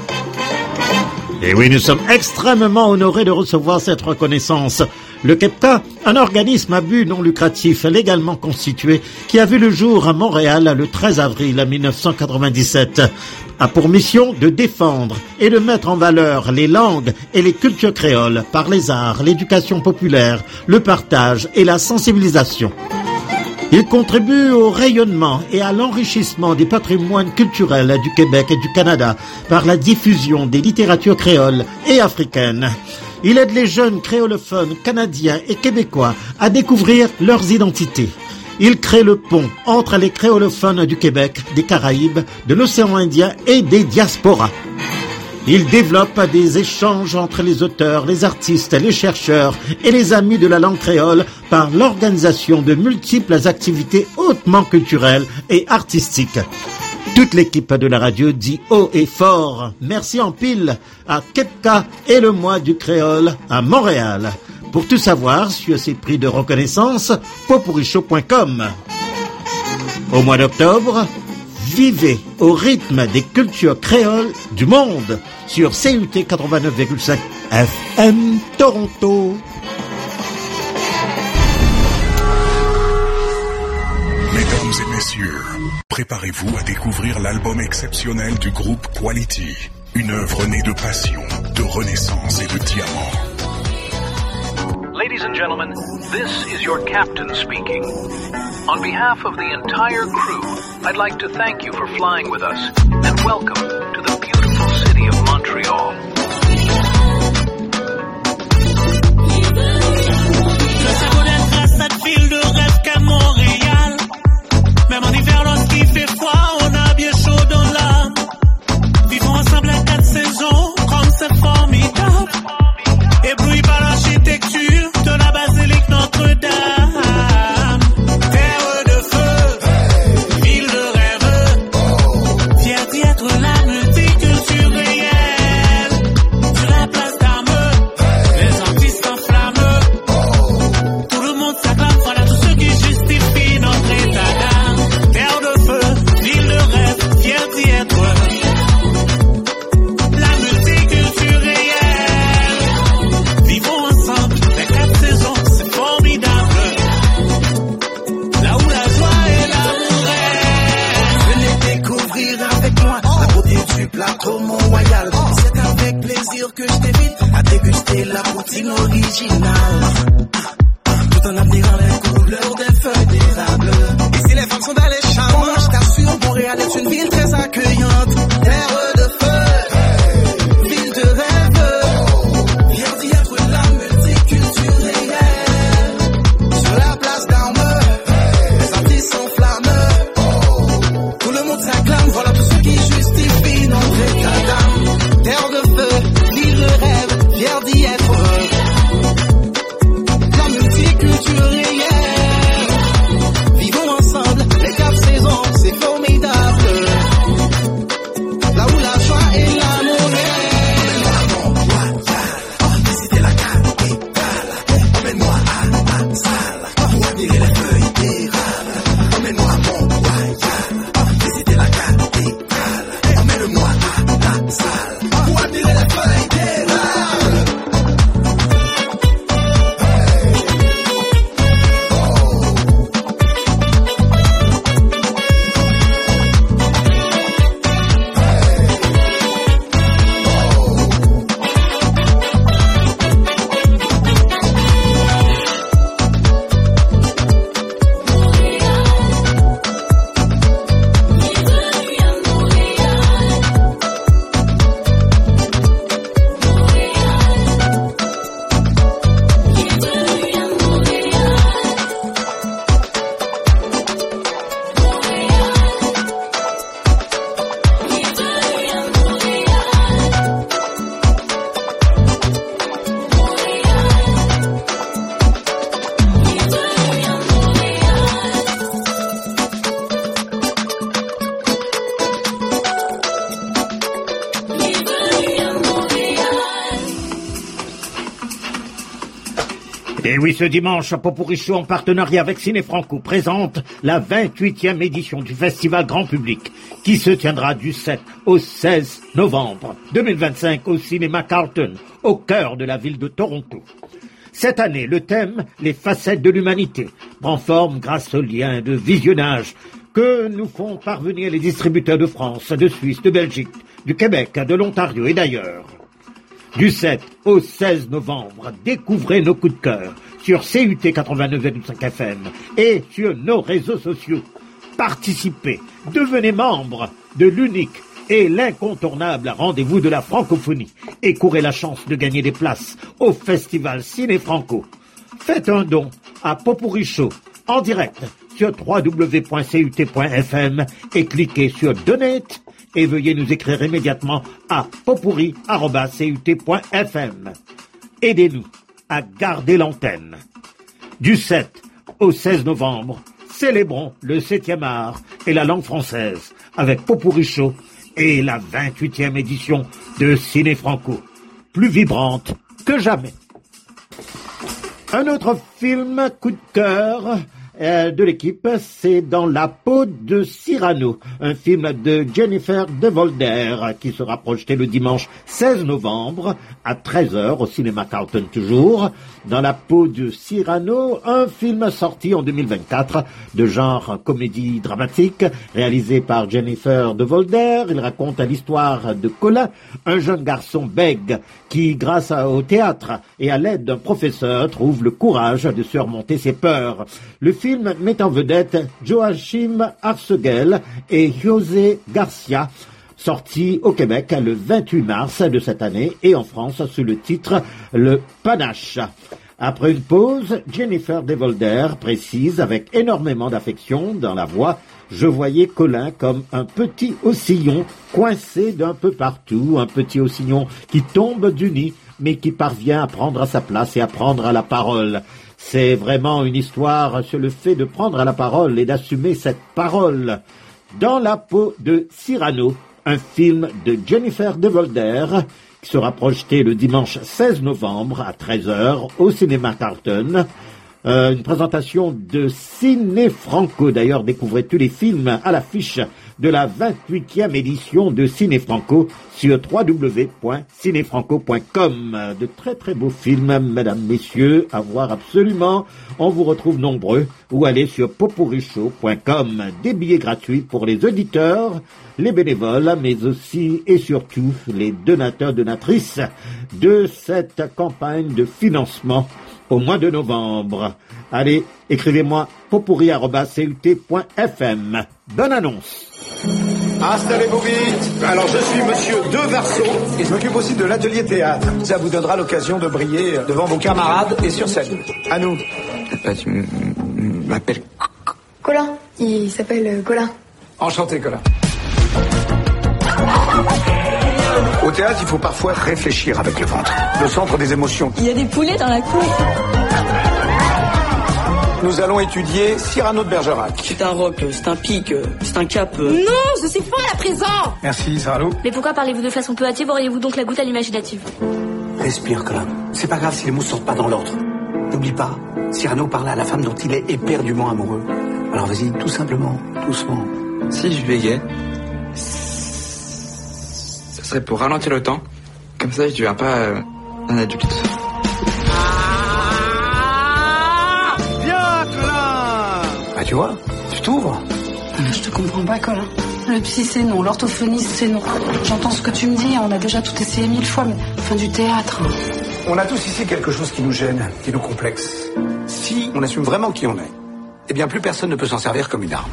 Et oui, nous sommes extrêmement honorés de recevoir cette reconnaissance. Le KEPCA, un organisme à but non lucratif légalement constitué qui a vu le jour à Montréal le 13 avril 1997, a pour mission de défendre et de mettre en valeur les langues et les cultures créoles par les arts, l'éducation populaire, le partage et la sensibilisation. Il contribue au rayonnement et à l'enrichissement des patrimoines culturels du Québec et du Canada par la diffusion des littératures créoles et africaines. Il aide les jeunes créolophones canadiens et québécois à découvrir leurs identités. Il crée le pont entre les créolophones du Québec, des Caraïbes, de l'océan Indien et des diasporas. Il développe des échanges entre les auteurs, les artistes, les chercheurs et les amis de la langue créole par l'organisation de multiples activités hautement culturelles et artistiques. Toute l'équipe de la radio dit haut et fort merci en pile à KEPCA et le mois du créole à Montréal. Pour tout savoir sur ces prix de reconnaissance, poporicho.com. Au mois d'octobre, vivez au rythme des cultures créoles du monde sur CUT 89,5 FM Toronto. Mesdames et messieurs, préparez-vous à découvrir l'album exceptionnel du groupe Quality. Une œuvre née de passion, de renaissance et de diamant. Ladies and gentlemen, this is your captain speaking. On behalf of the entire crew, I'd like to thank you for flying with us and welcome to the beautiful city of Montreal. Cette ville de rêve qu'est Montréal. Même en hiver lorsqu'il fait froid, on a bien chaud dans l'âme. Vivons ensemble à 4 saisons, comme c'est formidable. Ébloui par l'architecture de la basilique Notre-Dame. Terre de feu, ville de rêve. Fier d'y être la multiculturelle. Sur la place d'Armes, les artistes s'enflamment. Tout le monde s'acclame, voilà tout ce qui justifie notre état d'âme. Terre de feu, ville de rêve, fier d'y être. La multiculture réelle. Vivons ensemble, les 4 saisons, c'est formidable. Là où la joie et l'amour est. Venez découvrir avec moi la beauté du plateau Mont-Royal. C'est avec plaisir que je t'invite à déguster la poutine originale. Tout en admirant les couleurs des feuilles d'érable. Et si les femmes sont belles et charmantes, je t'assure, Montréal est une ville très accueillante. Terre de feu, ville de rêve. Viens d'y être la multiculturelle. Sur la place d'Armes, les artistes s'enflamment. Tout le monde s'acclame, voilà tout ce qui justifie notre état d'âme. Terre de feu, ville de rêve, fier d'y être. La multiculture réelle. Vivons ensemble, les 4 saisons, c'est formidable. Là où la joie et l'amour est. Visitez la capitale. Emmène-moi à ma salle pour admirer les feuilles d'érable. Emmène-moi à Mont-Royal. Visitez la capitale. Emmène-moi à la salle pour admirer les feuilles d'érable. Et oui, ce dimanche, Popurrí Show, en partenariat avec Ciné Franco, présente la 28e édition du Festival Grand Public, qui se tiendra du 7 au 16 novembre 2025 au Cinéma Carlton, au cœur de la ville de Toronto. Cette année, le thème « Les facettes de l'humanité » prend forme grâce aux liens de visionnage que nous font parvenir les distributeurs de France, de Suisse, de Belgique, du Québec, de l'Ontario et d'ailleurs. Du 7 au 16 novembre, découvrez nos coups de cœur sur CUT 89,5 FM et sur nos réseaux sociaux. Participez, devenez membre de l'unique et l'incontournable rendez-vous de la francophonie et courez la chance de gagner des places au Festival Ciné Franco. Faites un don à Popurrí Show en direct sur www.cut.fm et cliquez sur Donate et veuillez nous écrire immédiatement à popurrí@cut.fm. Aidez-nous à garder l'antenne. Du 7 au 16 novembre, célébrons le 7e art et la langue française avec Popurrí Show et la 28e édition de Ciné Franco, plus vibrante que jamais. Un autre film coup de cœur de l'équipe, c'est Dans la peau de Cyrano, un film de Jennifer De Volder qui sera projeté le dimanche 16 novembre à 13h au cinéma Carlton toujours. Dans la peau de Cyrano, un film sorti en 2024 de genre comédie dramatique réalisé par Jennifer De Volder. Il raconte l'histoire de Colin, un jeune garçon bègue qui, grâce au théâtre et à l'aide d'un professeur, trouve le courage de surmonter ses peurs. Le film met en vedette Joachim Arseguel et José Garcia, sorti au Québec le 28 mars de cette année et en France sous le titre Le Panache. Après une pause, Jennifer De Volder précise avec énormément d'affection dans la voix: je voyais Colin comme un petit oscillon coincé d'un peu partout, un petit oscillon qui tombe du nid mais qui parvient à prendre sa place et à prendre la parole. C'est vraiment une histoire sur le fait de prendre la parole et d'assumer cette parole. Dans la peau de Cyrano, un film de Jennifer De Volder qui sera projeté le dimanche 16 novembre à 13h au cinéma Carlton. Une présentation de Ciné Franco. D'ailleurs, découvrez tous les films à l'affiche de la 28e édition de Ciné Franco sur www.cinefranco.com. De très très beaux films, mesdames, messieurs, à voir absolument. On vous retrouve nombreux ou allez sur popurryshow.com. Des billets gratuits pour les auditeurs, les bénévoles, mais aussi et surtout les donateurs, donatrices de cette campagne de financement au mois de novembre. Allez, écrivez-moi popurrí@cut.fm. Bonne annonce. Installez-vous vite. Alors, je suis monsieur De Varso et je m'occupe aussi de l'atelier théâtre. Ça vous donnera l'occasion de briller devant vos camarades et sur scène. À nous. Tu m'appelles Colin. Il s'appelle Colin. Enchanté, Colin. Au théâtre, il faut parfois réfléchir avec le ventre. Le centre des émotions. Il y a des poulets dans la cour. Nous allons étudier Cyrano de Bergerac. C'est un roc, c'est un pic, c'est un cap. Non, je suis folle à présent. Merci, Cyrano. Mais pourquoi parlez-vous de façon peu hâtive? Auriez-vous donc la goutte à l'imaginative? Respire, Colin. C'est pas grave si les mots sortent pas dans l'ordre. N'oublie pas, Cyrano parle à la femme dont il est éperdument amoureux. Alors vas-y, tout simplement, doucement. Si je bégayais, ce serait pour ralentir le temps. Comme ça, je deviens pas un adulte. Ah, tu vois, tu t'ouvres. Je te comprends pas, Colin. Le psy, c'est non. L'orthophoniste, c'est non. J'entends ce que tu me dis. On a déjà tout essayé 1000 fois, mais fin du théâtre. On a tous ici quelque chose qui nous gêne, qui nous complexe. Si on assume vraiment qui on est, eh bien plus personne ne peut s'en servir comme une arme.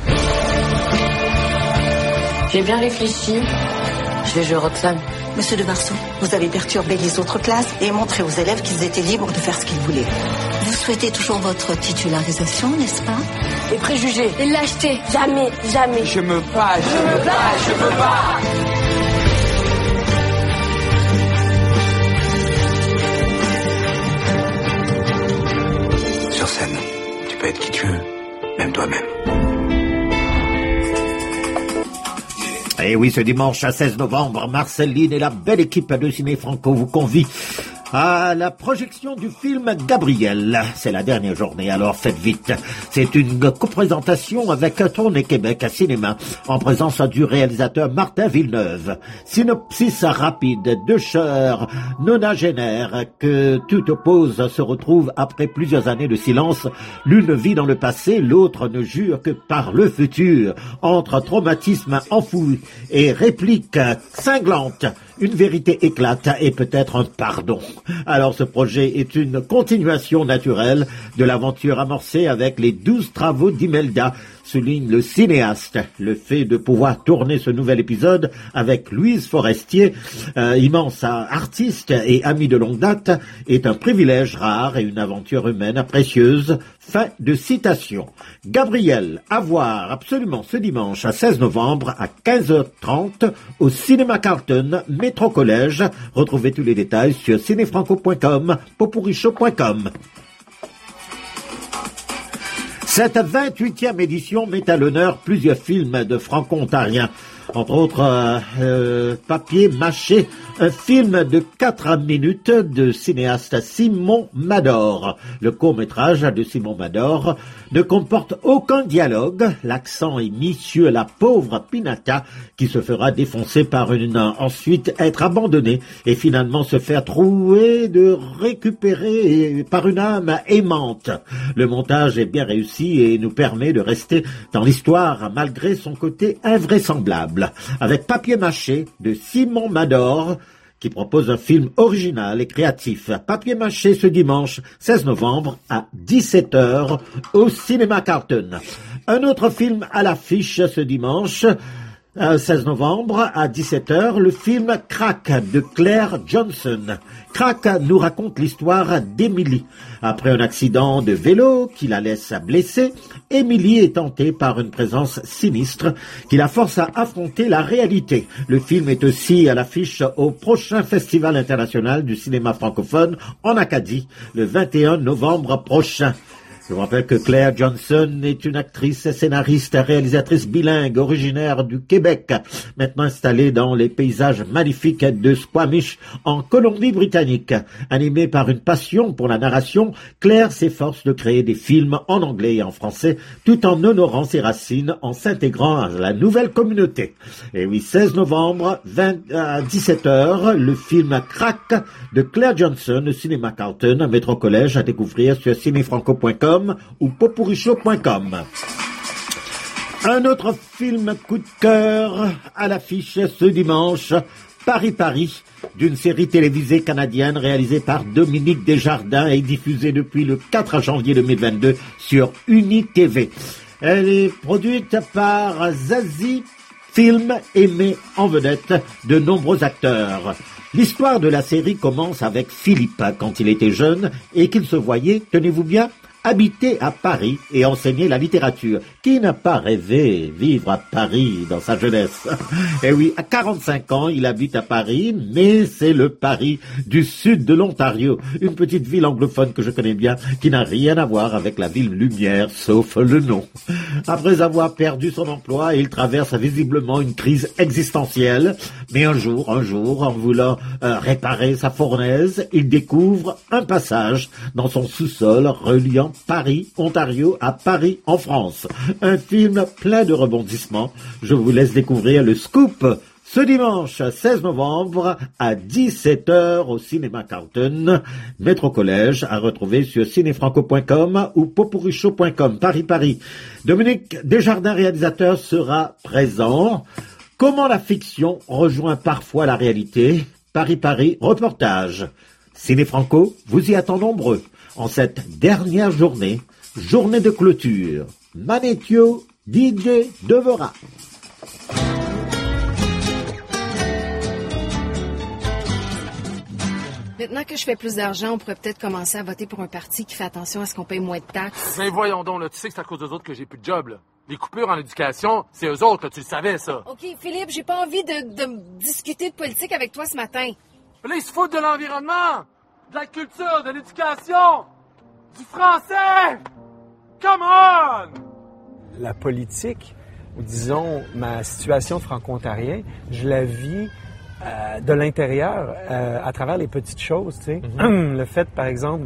J'ai bien réfléchi. Je vais jouer Roxane. Monsieur De Varso, vous avez perturbé les autres classes et montré aux élèves qu'ils étaient libres de faire ce qu'ils voulaient. Vous souhaitez toujours votre titularisation, n'est-ce pas? Les préjugés, les lâchetés, jamais, jamais. Je me bats, je me bats, je me bats. Sur scène, tu peux être qui tu veux, même toi-même. Et oui, ce dimanche à 16 novembre, Marceline et la belle équipe de Ciné Franco vous convient À la projection du film Gabriel, c'est la dernière journée, alors faites vite. C'est une coprésentation avec Tournée Québec à cinéma, en présence du réalisateur Martin Villeneuve. Synopsis rapide, deux sœurs nonagénaires que tout oppose se retrouvent après plusieurs années de silence. L'une vit dans le passé, l'autre ne jure que par le futur. Entre traumatisme enfoui et répliques cinglantes, une vérité éclate et peut-être un pardon. Alors ce projet est une continuation naturelle de l'aventure amorcée avec les 12 travaux d'Imelda, souligne le cinéaste. Le fait de pouvoir tourner ce nouvel épisode avec Louise Forestier, immense artiste et amie de longue date, est un privilège rare et une aventure humaine précieuse. Fin de citation. Gabriel, à voir absolument ce dimanche à 16 novembre à 15h30 au Cinéma Carlton, Métro Collège. Retrouvez tous les détails sur cinéfranco.com, popurrichaud.com. Cette 28e édition met à l'honneur plusieurs films de franco-ontariens. Entre autres, Papier mâché, un film de 4 minutes de cinéaste Simon Mador. Le court-métrage de Simon Mador ne comporte aucun dialogue. L'accent est mis sur la pauvre Pinata qui se fera défoncer par une ensuite être abandonnée et finalement se faire trouver de récupérer par une âme aimante. Le montage est bien réussi et nous permet de rester dans l'histoire malgré son côté invraisemblable. Avec Papier mâché de Simon Mador, qui propose un film original et créatif. Papier mâché ce dimanche 16 novembre à 17h au Cinéma Carlton. Un autre film à l'affiche ce dimanche 16 novembre à 17h, le film Crack de Claire Johnson. Crack nous raconte l'histoire d'Emily. Après un accident de vélo qui la laisse blessée, Emily est tentée par une présence sinistre qui la force à affronter la réalité. Le film est aussi à l'affiche au prochain Festival international du cinéma francophone en Acadie, le 21 novembre prochain. Je vous rappelle que Claire Johnson est une actrice, scénariste, réalisatrice bilingue, originaire du Québec, maintenant installée dans les paysages magnifiques de Squamish, en Colombie-Britannique. Animée par une passion pour la narration, Claire s'efforce de créer des films en anglais et en français, tout en honorant ses racines, en s'intégrant à la nouvelle communauté. Et oui, 16 novembre, à 17h, le film Crack de Claire Johnson, au Cinéma Carlton, Métro Collège, à découvrir sur cinéfranco.com ou popurrichaud.com. Un autre film coup de cœur à l'affiche ce dimanche, Paris, d'une série télévisée canadienne réalisée par Dominique Desjardins et diffusée depuis le 4 janvier 2022 sur UniTV. Elle est produite par Zazie Film et met en vedette de nombreux acteurs. L'histoire de la série commence avec Philippe quand il était jeune et qu'il se voyait, tenez-vous bien, habiter à Paris et enseigner la littérature. Qui n'a pas rêvé vivre à Paris dans sa jeunesse? Et oui, à 45 ans, il habite à Paris, mais c'est le Paris du sud de l'Ontario, une petite ville anglophone que je connais bien, qui n'a rien à voir avec la ville lumière, sauf le nom. Après avoir perdu son emploi, il traverse visiblement une crise existentielle, mais un jour, en voulant réparer sa fournaise, il découvre un passage dans son sous-sol reliant Paris, Ontario à Paris, en France. Un film plein de rebondissements. Je vous laisse découvrir le scoop ce dimanche 16 novembre à 17h au Cinéma Carlton, Métro Collège, à retrouver sur cinéfranco.com ou popurrichaud.com. Paris. Dominique Desjardins, réalisateur, sera présent. Comment la fiction rejoint parfois la réalité? Paris, reportage. Cinéfranco vous y attend nombreux en cette dernière journée de clôture. Manetio DJ Devera. Maintenant que je fais plus d'argent, on pourrait peut-être commencer à voter pour un parti qui fait attention à ce qu'on paye moins de taxes. Ben voyons donc, là, tu sais que c'est à cause d'eux autres que j'ai plus de job, là. Les coupures en éducation, c'est eux autres, là, tu le savais, ça. OK, Philippe, j'ai pas envie de discuter de politique avec toi ce matin. Mais là, ils se foutent de l'environnement, de la culture, de l'éducation, du français! Come on! La politique, ou disons ma situation franco-ontarienne, je la vis de l'intérieur à travers les petites choses, tu sais. Le fait, par exemple,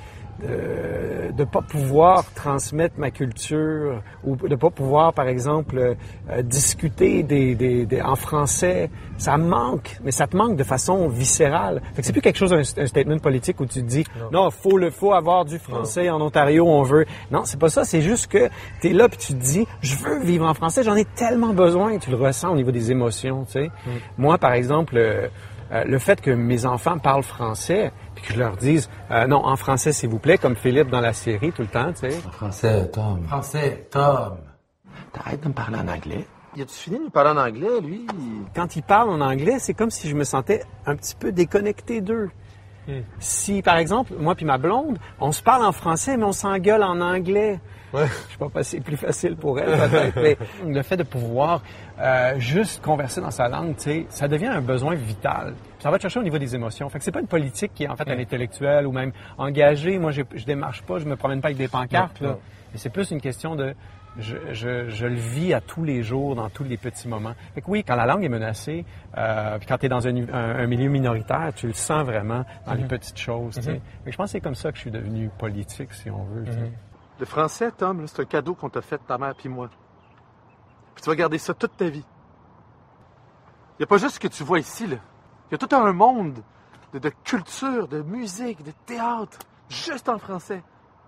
de pas pouvoir transmettre ma culture ou de pas pouvoir, par exemple, discuter en français, ça me manque, mais ça te manque de façon viscérale. Fait que c'est plus quelque chose, un statement politique où tu te dis non, faut avoir du français en Ontario, on veut. Non, c'est pas ça, c'est juste que t'es là puis tu te dis je veux vivre en français, j'en ai tellement besoin, tu le ressens au niveau des émotions, tu sais. Moi, par exemple, le fait que mes enfants parlent français, puis que je leur dise non, en français s'il vous plaît, comme Philippe dans la série tout le temps, tu sais. En français, Tom. Français, Tom. T'arrêtes de me parler en anglais. Il a-tu fini de me parler en anglais, lui? Quand il parle en anglais, c'est comme si je me sentais un petit peu déconnecté d'eux. Si, par exemple, moi puis ma blonde, on se parle en français, mais on s'engueule en anglais. Ouais. Je sais pas, c'est plus facile pour elle, peut-être, mais le fait de pouvoir juste converser dans sa langue, tu sais, ça devient un besoin vital. Ça va te chercher au niveau des émotions. Fait que c'est pas une politique qui est en fait un intellectuel ou même engagé. Moi, je démarche pas, je me promène pas avec des pancartes, là. Mais c'est plus une question de je le vis à tous les jours, dans tous les petits moments. Fait que oui, quand la langue est menacée, puis quand tu es dans un milieu minoritaire, tu le sens vraiment dans les petites choses. Fait que je pense que c'est comme ça que je suis devenu politique, si on veut. Le français, Tom, là, c'est un cadeau qu'on t'a fait, ta mère puis moi. Puis tu vas garder ça toute ta vie. Il n'y a pas juste ce que tu vois ici, là. Il y a tout un monde de culture, de musique, de théâtre, juste en français.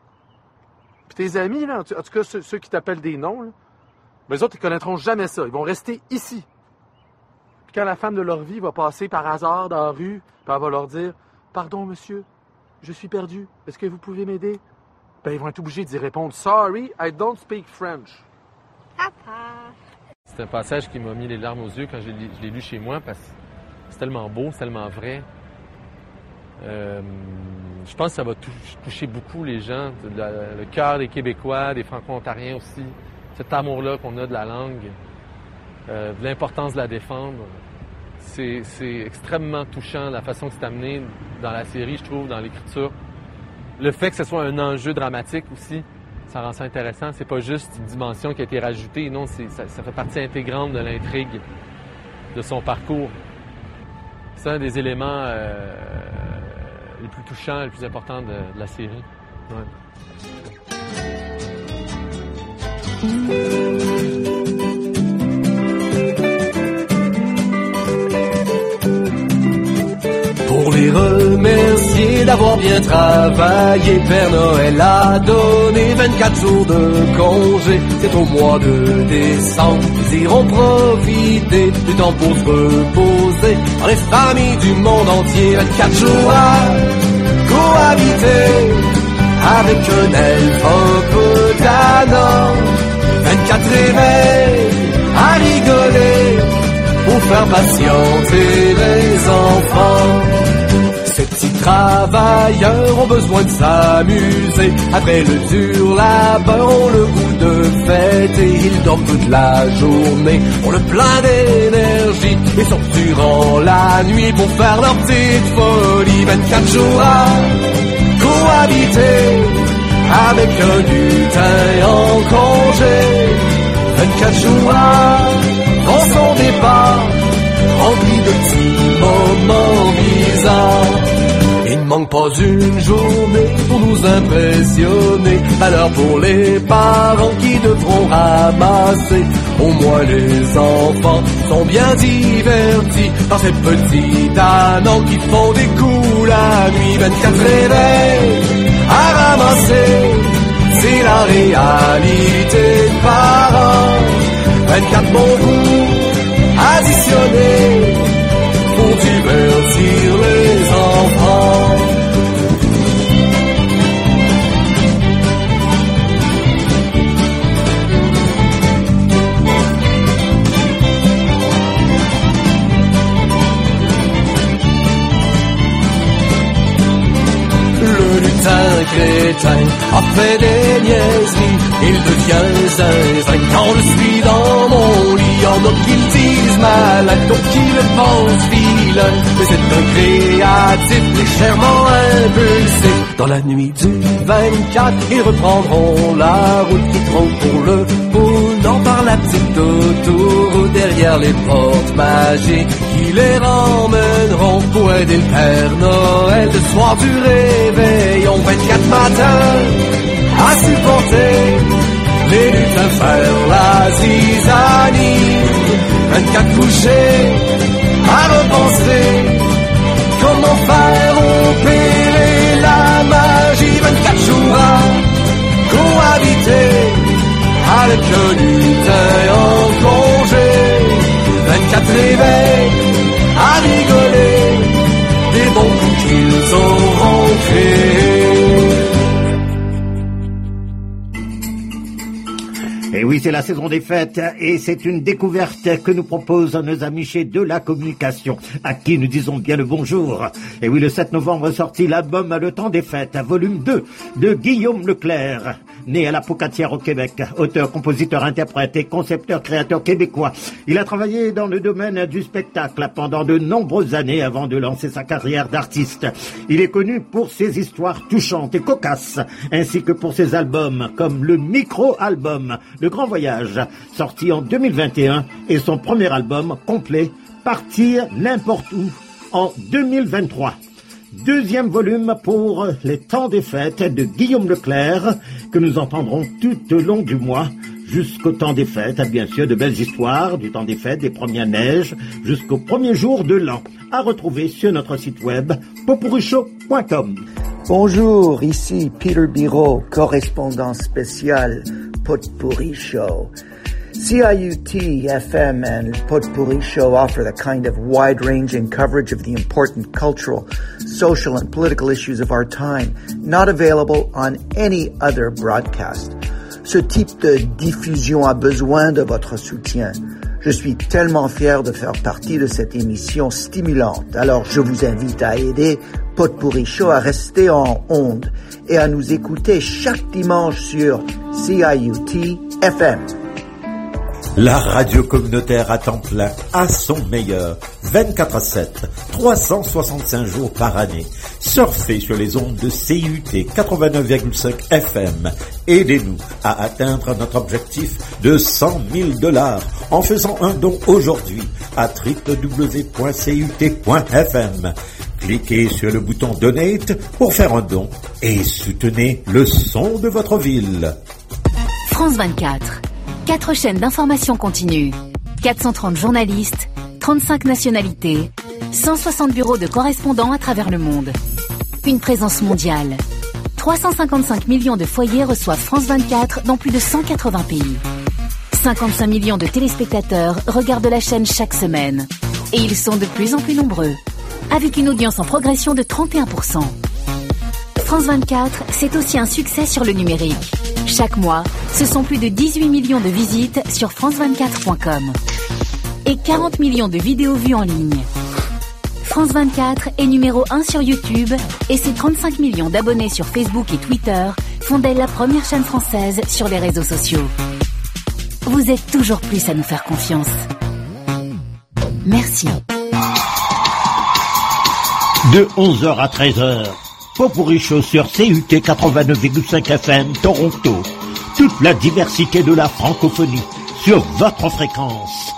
Puis tes amis, là, en tout cas ceux qui t'appellent des noms, là, ben, eux autres, ils connaîtront jamais ça. Ils vont rester ici. Puis quand la femme de leur vie va passer par hasard dans la rue, puis elle va leur dire « Pardon, monsieur, je suis perdu. Est-ce que vous pouvez m'aider? » Ben, ils vont être obligés d'y répondre « Sorry, I don't speak French. » Papa! C'est un passage qui m'a mis les larmes aux yeux quand je l'ai lu chez moi parce que c'est tellement beau, c'est tellement vrai. Je pense que ça va toucher beaucoup les gens, le cœur des Québécois, des Franco-Ontariens aussi. Cet amour-là qu'on a de la langue, de l'importance de la défendre. C'est extrêmement touchant la façon que c'est amené dans la série, je trouve, dans l'écriture. Le fait que ce soit un enjeu dramatique aussi, ça rend ça intéressant. C'est pas juste une dimension qui a été rajoutée, non, ça fait partie intégrante de l'intrigue, de son parcours. C'est un des éléments les plus touchants, les plus importants de la série. Pour les remercier d'avoir bien travaillé, Père Noël a donné 24 jours de congé. C'est au mois de décembre qu'ils iront profiter du temps pour se reposer. Dans les familles du monde entier, 24 jours à cohabiter avec un elfe un peu tannant. 24 réveils à rigoler pour faire patienter les enfants. Ces petits travailleurs ont besoin de s'amuser. Après le dur labeur, ont le goût de fête et ils dorment toute la journée. Ont le plein d'énergie et sortent durant la nuit pour faire leur petite folie. 24 jours à cohabiter avec un lutin en congé. 24 jours avant son départ, rempli de petits moments bizarres. Il ne manque pas une journée pour nous impressionner. Valeur pour les parents qui devront ramasser. Au moins les enfants sont bien divertis par ces petits tannants qui font des coups la nuit. 24 réveils à ramasser, c'est la réalité de parents. 24 bons coups additionnés pour divertir les enfants. Le lutin crétin a fait des niaiseries, il devient zinzin quand je suis dans mon lit. Y'en a qui le disent malade, d'autres qui le pensent vilain. pilote, mais c'est un créatif légèrement impulsé. Dans la nuit du 24, ils reprendront la route qui trompe pour le pôle, par la petite autoroute derrière les portes magiques qui les ramèneront pour aider le Père Noël le soir du réveillon. 24 matins à supporter les lutins faire la zizanie, 24 couchés à repenser comment faire opérer la magie, 24 jours à cohabiter avec le lutin en congé, 24 réveils à rigoler des bons coups qu'ils auront créés. Et oui, c'est la saison des fêtes et c'est une découverte que nous proposent nos amis chez De La Communication, à qui nous disons bien le bonjour. Et oui, le 7 novembre sorti l'album Le Temps des Fêtes, volume 2 de Guillaume Leclerc, né à la Pocatière au Québec, auteur, compositeur, interprète et concepteur, créateur québécois. Il a travaillé dans le domaine du spectacle pendant de nombreuses années avant de lancer sa carrière d'artiste. Il est connu pour ses histoires touchantes et cocasses, ainsi que pour ses albums comme le micro-album Le Grand Voyage, sorti en 2021, et son premier album complet, Partir n'importe où, en 2023. Deuxième volume pour Les Temps des Fêtes de Guillaume Leclerc, que nous entendrons tout au long du mois, jusqu'au temps des fêtes, bien sûr, de belles histoires du temps des fêtes, des premières neiges, jusqu'au premier jour de l'an. À retrouver sur notre site web, potpourrishow.com. Bonjour, ici Peter Biro, correspondant spécial Potpourri Show. CIUT FM and Potpourri Show offer the kind of wide-ranging coverage of the important cultural, social, and political issues of our time, not available on any other broadcast. Ce type de diffusion a besoin de votre soutien. Je suis tellement fier de faire partie de cette émission stimulante. Alors je vous invite à aider Potpourri Show à rester en ondes et à nous écouter chaque dimanche sur CIUT FM. La radio communautaire à temps plein, à son meilleur, 24/7, 365 jours par année. Surfez sur les ondes de CIUT 89,5 FM. Aidez-nous à atteindre notre objectif de $100,000 en faisant un don aujourd'hui à www.cut.fm. Cliquez sur le bouton Donate pour faire un don et soutenez le son de votre ville. France 24. 4 chaînes d'information continue, 430 journalistes, 35 nationalités, 160 bureaux de correspondants à travers le monde. Une présence mondiale. 355 millions de foyers reçoivent France 24 dans plus de 180 pays. 55 millions de téléspectateurs regardent la chaîne chaque semaine. Et ils sont de plus en plus nombreux, avec une audience en progression de 31%. France 24, c'est aussi un succès sur le numérique. Chaque mois, ce sont plus de 18 millions de visites sur france24.com et 40 millions de vidéos vues en ligne. France 24 est numéro 1 sur YouTube et ses 35 millions d'abonnés sur Facebook et Twitter font d'elle la première chaîne française sur les réseaux sociaux. Vous êtes toujours plus à nous faire confiance. Merci. De 11h à 13h. Potpourri Show sur CUT 89,5 FM Toronto. Toute la diversité de la francophonie sur votre fréquence.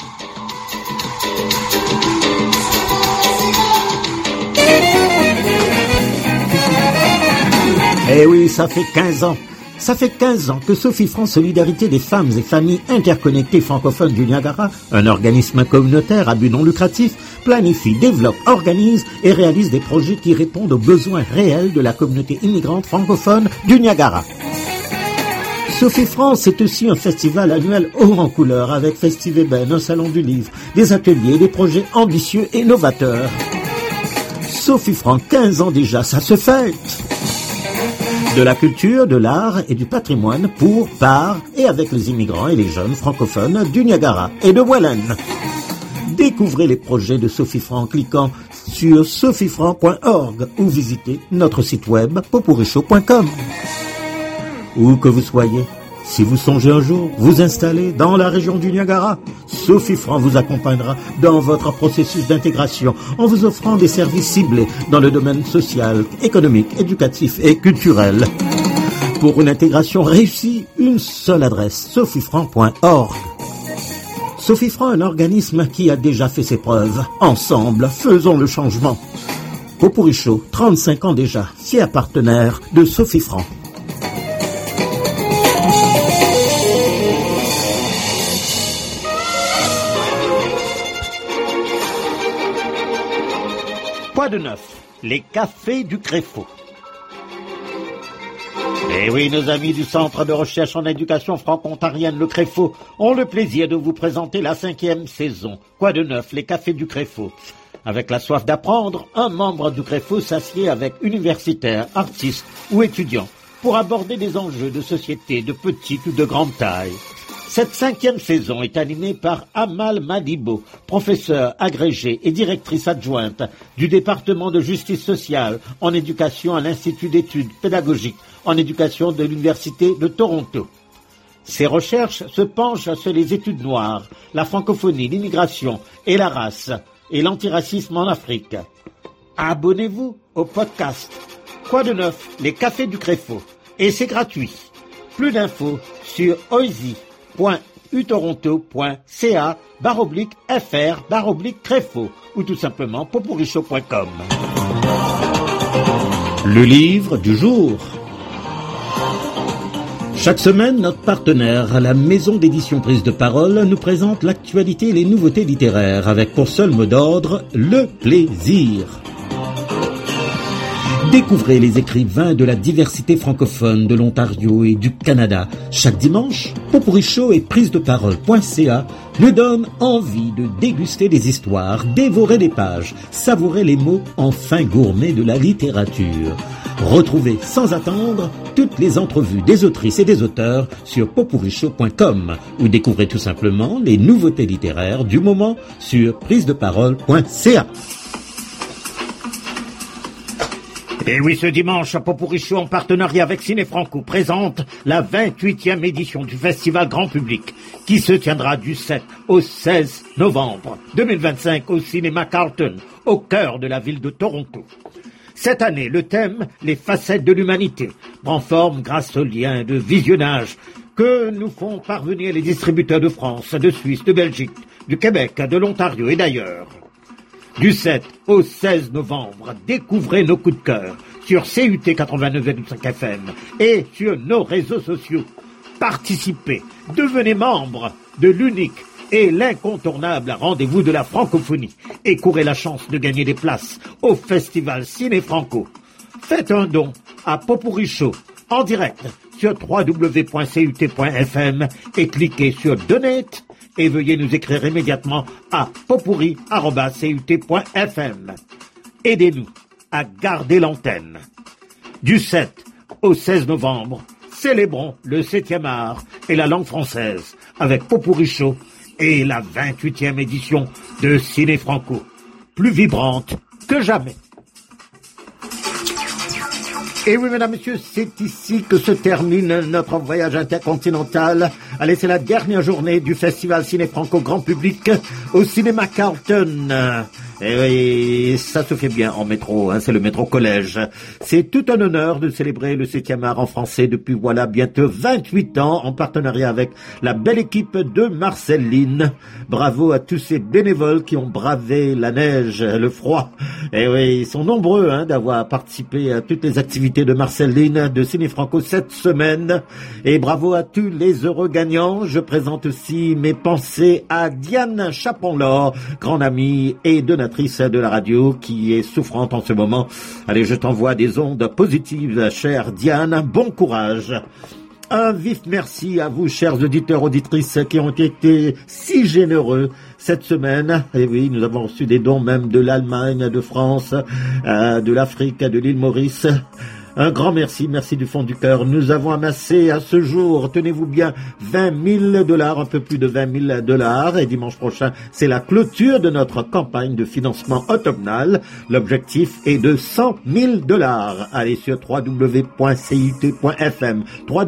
Eh oui, ça fait 15 ans. Ça fait 15 ans que Sophie France Solidarité des femmes et familles interconnectées francophones du Niagara, un organisme communautaire à but non lucratif, planifie, développe, organise et réalise des projets qui répondent aux besoins réels de la communauté immigrante francophone du Niagara. Sophie France est aussi un festival annuel haut en couleur avec Festiveben, un salon du livre, des ateliers, des projets ambitieux et novateurs. Sophie France, 15 ans déjà, ça se fête. De la culture, de l'art et du patrimoine pour, par et avec les immigrants et les jeunes francophones du Niagara et de Welland. Découvrez les projets de Sophie Franc en cliquant sur sophiefranc.org ou visitez notre site web potpourrishow.com. Où que vous soyez, Si vous songez un jour vous installer dans la région du Niagara, Sophie Franc vous accompagnera dans votre processus d'intégration en vous offrant des services ciblés dans le domaine social, économique, éducatif et culturel. Pour une intégration réussie, une seule adresse, sophiefranc.org. Sophie Franc, un organisme qui a déjà fait ses preuves. Ensemble, faisons le changement. Popurrí Show, 35 ans déjà, fier partenaire de Sophie Franc. Quoi de neuf? Les cafés du Créfau. Eh oui, nos amis du Centre de recherche en éducation franco-ontarienne, le Créfau, ont le plaisir de vous présenter la 5e saison. Quoi de neuf? Les cafés du Créfau. Avec la soif d'apprendre, un membre du Créfau s'assied avec universitaires, artistes ou étudiants pour aborder des enjeux de société de petite ou de grande taille. Cette 5e saison est animée par Amal Madibo, professeure agrégée et directrice adjointe du département de justice sociale en éducation à l'Institut d'études pédagogiques en éducation de l'Université de Toronto. Ses recherches se penchent sur les études noires, la francophonie, l'immigration et la race et l'antiracisme en Afrique. Abonnez-vous au podcast Quoi de neuf? Les cafés du Créfau. Et c'est gratuit. Plus d'infos sur oisy.utoronto.ca/fr/Créfau ou tout simplement popurríshow.com. Le livre du jour. Chaque semaine, notre partenaire, la maison d'édition Prise de Parole, nous présente l'actualité et les nouveautés littéraires avec pour seul mot d'ordre le plaisir. Découvrez les écrivains de la diversité francophone de l'Ontario et du Canada. Chaque dimanche, Popurrí Show et prisedeparole.ca nous donnent envie de déguster des histoires, dévorer des pages, savourer les mots en fin gourmet de la littérature. Retrouvez sans attendre toutes les entrevues des autrices et des auteurs sur popurríshow.com ou découvrez tout simplement les nouveautés littéraires du moment sur prisedeparole.ca. Et oui, ce dimanche, Popurrí Show, en partenariat avec Ciné Franco, présente la 28e édition du Festival Grand Public, qui se tiendra du 7 au 16 novembre 2025 au Cinéma Carlton, au cœur de la ville de Toronto. Cette année, le thème « Les facettes de l'humanité » prend forme grâce aux liens de visionnage que nous font parvenir les distributeurs de France, de Suisse, de Belgique, du Québec, de l'Ontario et d'ailleurs. Du 7 au 16 novembre, découvrez nos coups de cœur sur CUT 89,5 FM et sur nos réseaux sociaux. Participez, devenez membre de l'unique et l'incontournable rendez-vous de la francophonie et courez la chance de gagner des places au Festival Ciné Franco. Faites un don à Popurrí Show en direct sur www.cut.fm et cliquez sur Donate et veuillez nous écrire immédiatement à popurrí@cut.fm. Aidez-nous à garder l'antenne. Du 7 au 16 novembre, célébrons le 7e art et la langue française avec Popurrí Show et la 28e édition de Ciné Franco, plus vibrante que jamais. Et oui, mesdames, messieurs, c'est ici que se termine notre voyage intercontinental. Allez, c'est la dernière journée du Festival Ciné Franco Grand Public au Cinéma Carlton. Et ça se fait bien en métro, hein, c'est le métro collège. C'est tout un honneur de célébrer le 7e art en français depuis voilà bientôt 28 ans en partenariat avec la belle équipe de Marceline. Bravo à tous ces bénévoles qui ont bravé la neige, le froid. Et oui, ils sont nombreux d'avoir participé à toutes les activités de Marceline de Ciné Franco cette semaine. Et bravo à tous les heureux gagnants. Je présente aussi mes pensées à Diane Chapon-Laure, grande amie et donatrice de la radio qui est souffrante en ce moment. Allez, je t'envoie des ondes positives, chère Diane. Bon courage. Un vif merci à vous, chers auditeurs, auditrices, qui ont été si généreux cette semaine. Et oui, nous avons reçu des dons même de l'Allemagne, de France, de l'Afrique, de l'île Maurice. Un grand merci, merci du fond du cœur. Nous avons amassé à ce jour, tenez-vous bien, $20,000, un peu plus de $20,000. Et dimanche prochain, c'est la clôture de notre campagne de financement automnal. L'objectif est de $100,000. Allez sur www.cut.fm,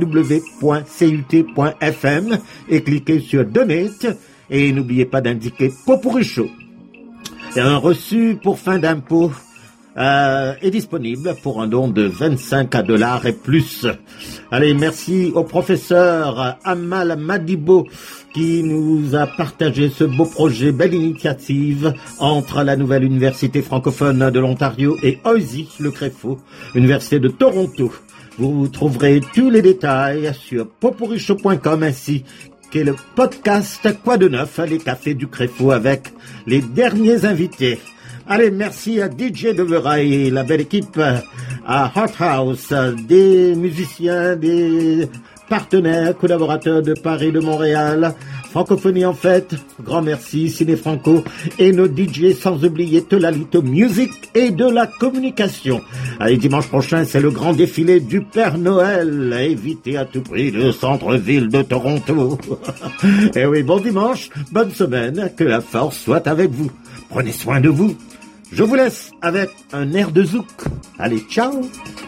www.cut.fm et cliquez sur Donate. Et n'oubliez pas d'indiquer Potpourri Show. Et un reçu pour fin d'impôt est disponible pour un don de $25 et plus. Allez, merci au professeur Amal Madibo qui nous a partagé ce beau projet, belle initiative entre la nouvelle université francophone de l'Ontario et OISI, le Créfo, université de Toronto. Vous trouverez tous les détails sur potpourrishow.com ainsi que le podcast Quoi de neuf, les cafés du Créfo avec les derniers invités. Allez, merci à DJ Deverail et la belle équipe, à Hot House, des musiciens, des partenaires, collaborateurs de Paris, de Montréal, Francophonie en fête, grand merci, Ciné Franco, et nos DJ, sans oublier Tolalito Music et de la communication. Allez, dimanche prochain, c'est le grand défilé du Père Noël. Évitez à tout prix le centre-ville de Toronto. Et oui, bon dimanche, bonne semaine, que la force soit avec vous. Prenez soin de vous. Je vous laisse avec un air de zouk. Allez, ciao!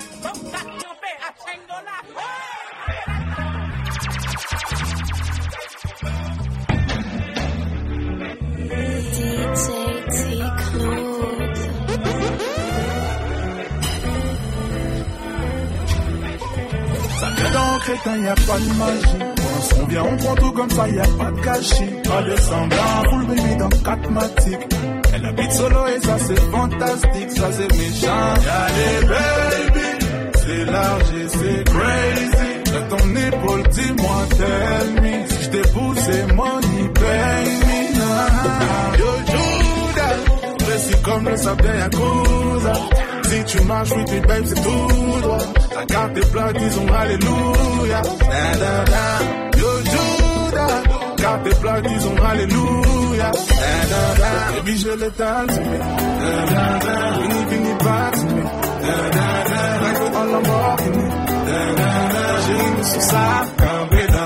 Dans Crétin, y a pas de magie. On se bien, on prend tout comme ça, y a pas de cachis. Pas de semblant, full baby dans 4 matiques. Elle habite solo et ça c'est fantastique, ça c'est méchant. Y'a les baby, c'est large et c'est crazy. De ton épaule, dis-moi, tell me. Si j't'ai poussé, money, pay me. Yo, Judas, précis comme le sable d'un Yakuza. Si tu marches, oui, puis babe, c'est tout droit. La carte est plate, disons alléluia. Yo, Judas, carte est plate, disons alléluia. Baby, je l'étale, tu mets. Fini, pas, tu mets. Like with all I'm walking. J'ai une sur ça, campé dans.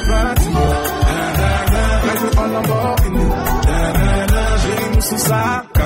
Side.